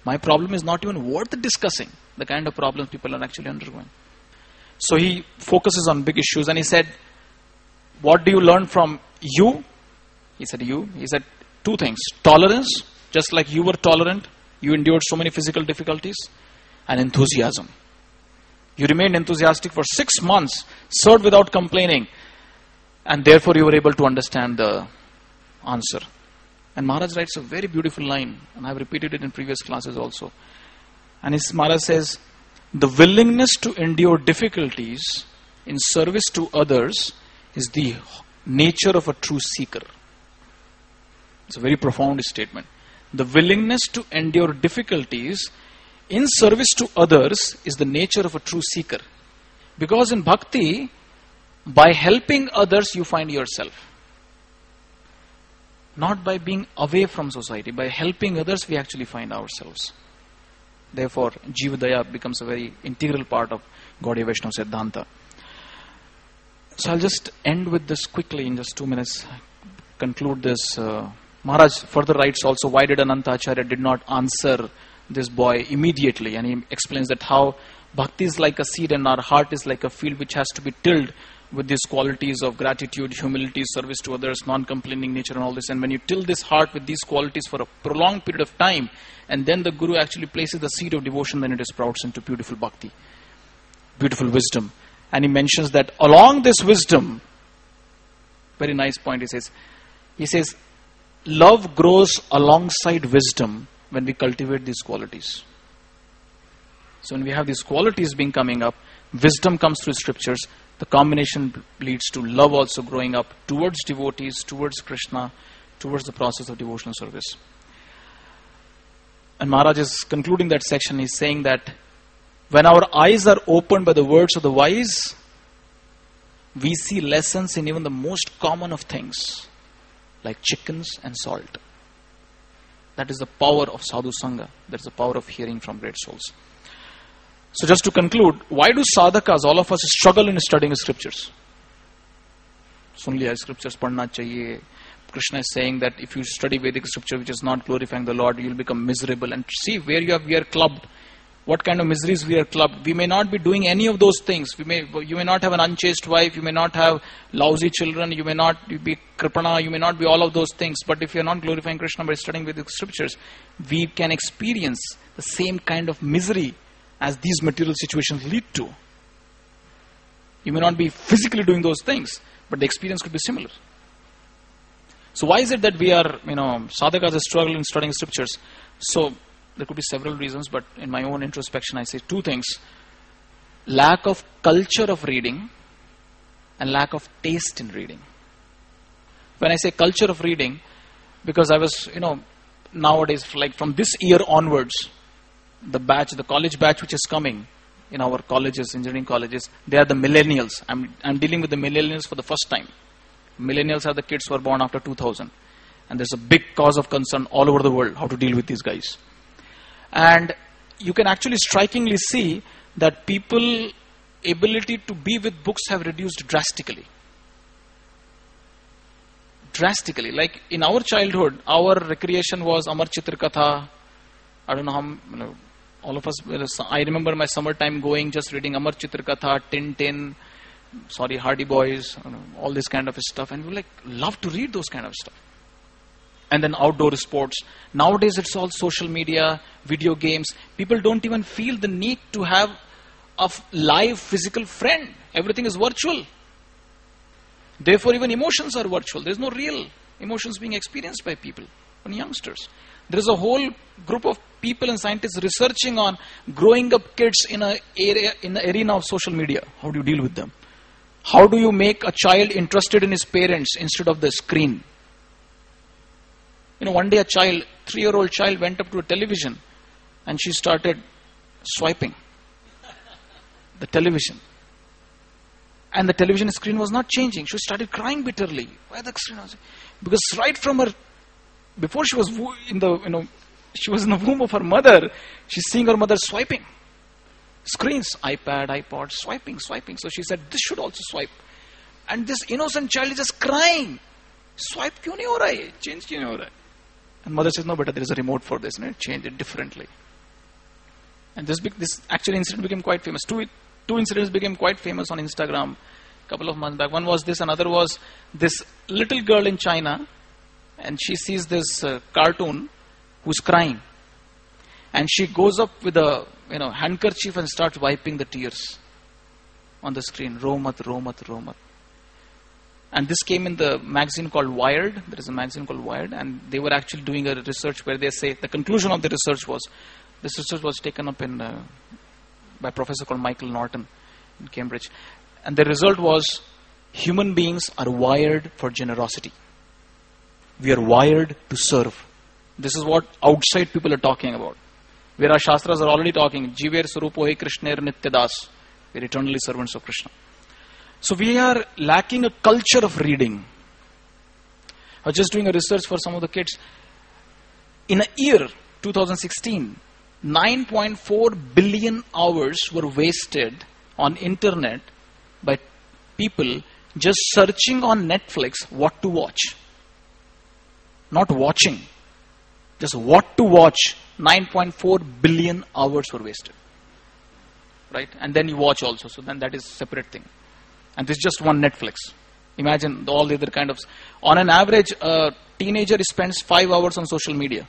My problem is not even worth discussing the kind of problems people are actually undergoing. So he focuses on big issues, and he said, what do you learn from you? He said, you. He said, two things. Tolerance, just like you were tolerant, you endured so many physical difficulties, and enthusiasm. You remained enthusiastic for 6 months, served without complaining, and therefore you were able to understand the answer. And Maharaj writes a very beautiful line, and I have repeated it in previous classes also. And Maharaj says, the willingness to endure difficulties in service to others is the nature of a true seeker. It's a very profound statement. The willingness to endure difficulties in service to others is the nature of a true seeker. Because in bhakti, by helping others, you find yourself. Not by being away from society. By helping others, we actually find ourselves. Therefore, Jivadaya becomes a very integral part of Gaudiya Vaishnava Siddhanta. So I'll just end with this quickly in just 2 minutes. Conclude this. Maharaj further writes also, why did Ananta Acharya did not answer this boy immediately? And he explains that how bhakti is like a seed and our heart is like a field which has to be tilled with these qualities of gratitude, humility, service to others, non-complaining nature and all this. And when you till this heart with these qualities for a prolonged period of time, and then the Guru actually places the seed of devotion, then it sprouts into beautiful bhakti, beautiful wisdom. And he mentions that along this wisdom, very nice point he says, love grows alongside wisdom when we cultivate these qualities. So when we have these qualities being coming up, wisdom comes through scriptures, the combination leads to love also growing up towards devotees, towards Krishna, towards the process of devotional service. And Maharaj is concluding that section. He's saying that when our eyes are opened by the words of the wise, we see lessons in even the most common of things, like chickens and salt. That is the power of sadhu sangha. That is the power of hearing from great souls. So just to conclude, why do sadhakas, all of us, struggle in studying scriptures? Sun liya scriptures padhna chahiye. Krishna is saying that if you study Vedic scripture which is not glorifying the Lord, you will become miserable. And see where we are clubbed. What kind of miseries we are clubbed. We may not be doing any of those things. You may not have an unchaste wife. You may not have lousy children. You may not be kripana. You may not be all of those things. But if you are not glorifying Krishna by studying Vedic scriptures, we can experience the same kind of misery as these material situations lead to. You may not be physically doing those things, but the experience could be similar. So why is it that we are, sadhakas struggle in studying scriptures? So there could be several reasons, but in my own introspection I say two things. Lack of culture of reading and lack of taste in reading. When I say culture of reading, because I was, nowadays, like from this year onwards, the college batch which is coming in our colleges, engineering colleges, they are the millennials. I'm dealing with the millennials for the first time. Millennials are the kids who are born after 2000. And there's a big cause of concern all over the world how to deal with these guys. And you can actually strikingly see that people's ability to be with books have reduced drastically. Drastically. Like in our childhood, our recreation was Amar Chitra Katha. I don't know how, all of us, I remember my summertime going, just reading Amar Chitra Katha, Tintin, Hardy Boys, all this kind of stuff. And we love to read those kind of stuff. And then outdoor sports. Nowadays it's all social media, video games. People don't even feel the need to have a live physical friend. Everything is virtual. Therefore even emotions are virtual. There's no real emotions being experienced by people, and youngsters. There is a whole group of people and scientists researching on growing up kids in the arena of social media. How do you deal with them? How do you make a child interested in his parents instead of the screen? One day a 3-year-old child went up to a television and she started swiping the television. And the television screen was not changing. She started crying bitterly. Why the screen was? Because right from her, before she was she was in the womb of her mother, she's seeing her mother swiping. Screens, iPad, iPod, swiping. So she said, this should also swipe. And this innocent child is just crying. Swipe kyun nahi ho raha hai? Change kyun nahi ho raha hai? And mother says, no, but there is a remote for this. Change it differently. And this actually incident became quite famous. Two incidents became quite famous on Instagram a couple of months back. One was this, another was this little girl in China, and she sees this cartoon who's crying, and she goes up with a handkerchief and starts wiping the tears on the screen. Romat, Romat, Romat. And this came in the magazine called Wired. There is a magazine called Wired, and they were actually doing a research where they say the conclusion of the research was, this research was taken up by a professor called Michael Norton in Cambridge. And the result was, human beings are wired for generosity. We are wired to serve. This is what outside people are talking about. Where our Shastras are already talking, Jiver Surupo He Krishner Nityadas. We are eternally servants of Krishna. So we are lacking a culture of reading. I was just doing a research for some of the kids. In a year, 2016, 9.4 billion hours were wasted on internet by people just searching on Netflix what to watch. Not watching. Just what to watch. 9.4 billion hours were wasted. Right? And then you watch also. So then that is a separate thing. And this is just one Netflix. Imagine all the other kind of... On an average, a teenager spends 5 hours on social media.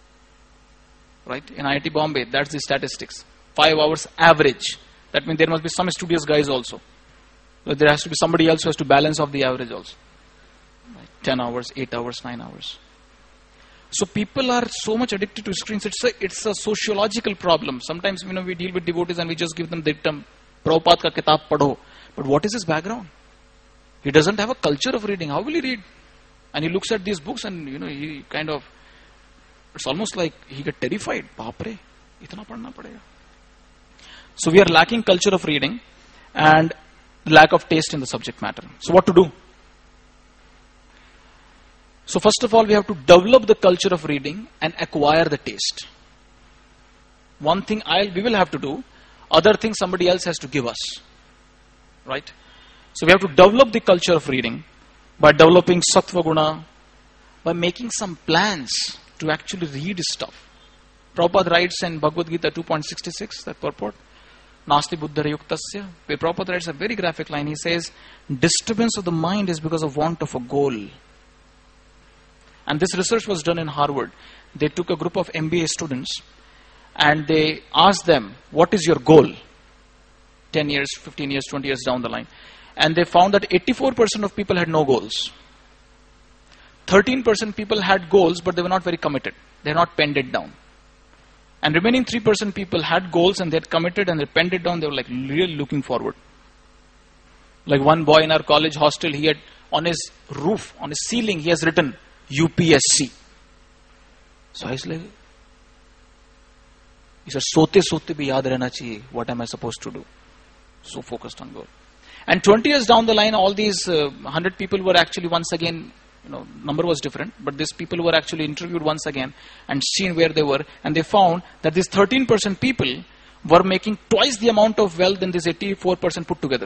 Right? In IIT Bombay, that's the statistics. 5 hours average. That means there must be some studious guys also. So there has to be somebody else who has to balance off the average also. Right? 10 hours, 8 hours, 9 hours. So people are so much addicted to screens. It's a sociological problem. Sometimes we deal with devotees and we just give them the term, Prabhupada ka kitab padho. But what is his background? He doesn't have a culture of reading. How will he read? And he looks at these books and he kind of, it's almost like he get terrified. Baapre, itna padhna padega. So we are lacking culture of reading and lack of taste in the subject matter. So what to do? So first of all, we have to develop the culture of reading and acquire the taste. One thing we will have to do, other thing somebody else has to give us. Right? So we have to develop the culture of reading by developing sattva guna, by making some plans to actually read stuff. Prabhupada writes in Bhagavad Gita 2.66, that purport, Nasti buddhara yuktasya, where Prabhupada writes a very graphic line. He says, disturbance of the mind is because of want of a goal. And this research was done in Harvard. They took a group of MBA students and they asked them, what is your goal? 10 years, 15 years, 20 years down the line. And they found that 84% of people had no goals. 13% people had goals, but they were not very committed. They had not penned it down. And remaining 3% people had goals and they had committed and they penned it down. They were like really looking forward. Like one boy in our college hostel, he had on his roof, on his ceiling, he has written UPSC. So I was like, he said, sote bhi yaad rehna chahiye. What am I supposed to do? So focused on goal. And 20 years down the line, all these 100 people were actually once again, number was different, but these people were actually interviewed once again and seen where they were. And they found that these 13% people were making twice the amount of wealth than this 84% put together.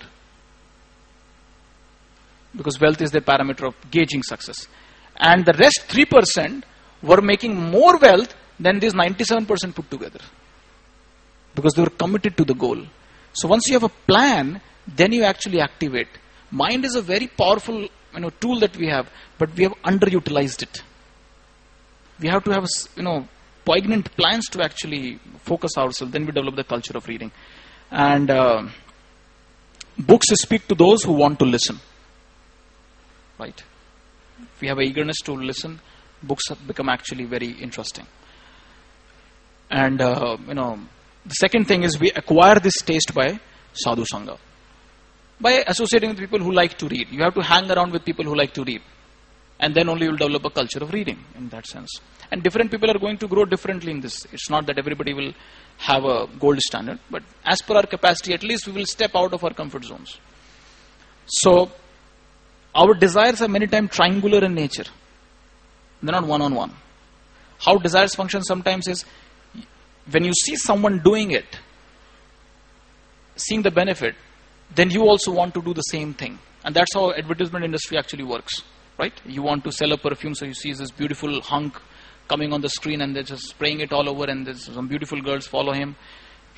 Because wealth is the parameter of gauging success. And the rest 3% were making more wealth than this 97% put together. Because they were committed to the goal. So once you have a plan, then you actually activate. Mind is a very powerful tool that we have, but we have underutilized it. We have to have poignant plans to actually focus ourselves. Then we develop the culture of reading. And books speak to those who want to listen. Right? If we have an eagerness to listen, books have become actually very interesting. And the second thing is we acquire this taste by sadhu sangha. By associating with people who like to read. You have to hang around with people who like to read. And then only you will develop a culture of reading in that sense. And different people are going to grow differently in this. It's not that everybody will have a gold standard. But as per our capacity, at least we will step out of our comfort zones. So, our desires are many times triangular in nature. They're not one-on-one. How desires function sometimes is, when you see someone doing it, seeing the benefit, then you also want to do the same thing. And that's how advertisement industry actually works. Right? You want to sell a perfume, so you see this beautiful hunk coming on the screen and they're just spraying it all over and there's some beautiful girls follow him.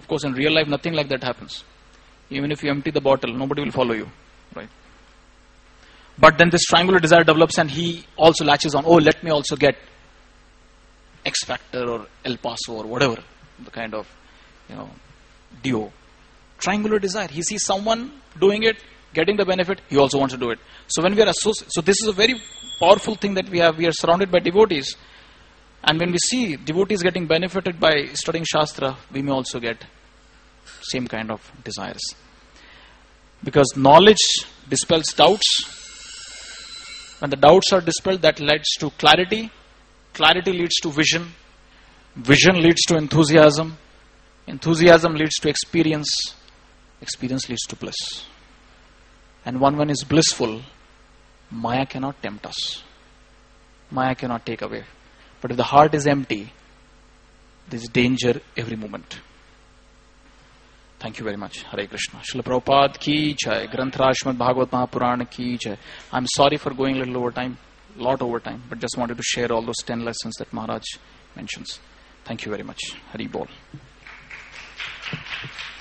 course, in real life, nothing like that happens. Even if you empty the bottle, nobody will follow you, right? But then this triangular desire develops, and he also latches on, oh, let me also get X Factor or El Paso or whatever, the kind of, duo. Triangular desire. He sees someone doing it, getting the benefit, he also wants to do it. So when we are associated, so this is a very powerful thing that we have. We are surrounded by devotees. And when we see devotees getting benefited by studying Shastra, we may also get same kind of desires. Because knowledge dispels doubts. When the doubts are dispelled, that leads to clarity. Clarity leads to vision. Vision leads to enthusiasm. Enthusiasm leads to experience. Experience leads to bliss. And when is blissful, Maya cannot tempt us. Maya cannot take away. But if the heart is empty, there is danger every moment. Thank you very much. Hare Krishna. Srila Prabhupada ki jai. Granth Srimad Bhagavad Mahapurana ki jai. I'm sorry for going a little over time, lot over time, but just wanted to share all those 10 lessons that Maharaj mentions. Thank you very much. Hari Bol.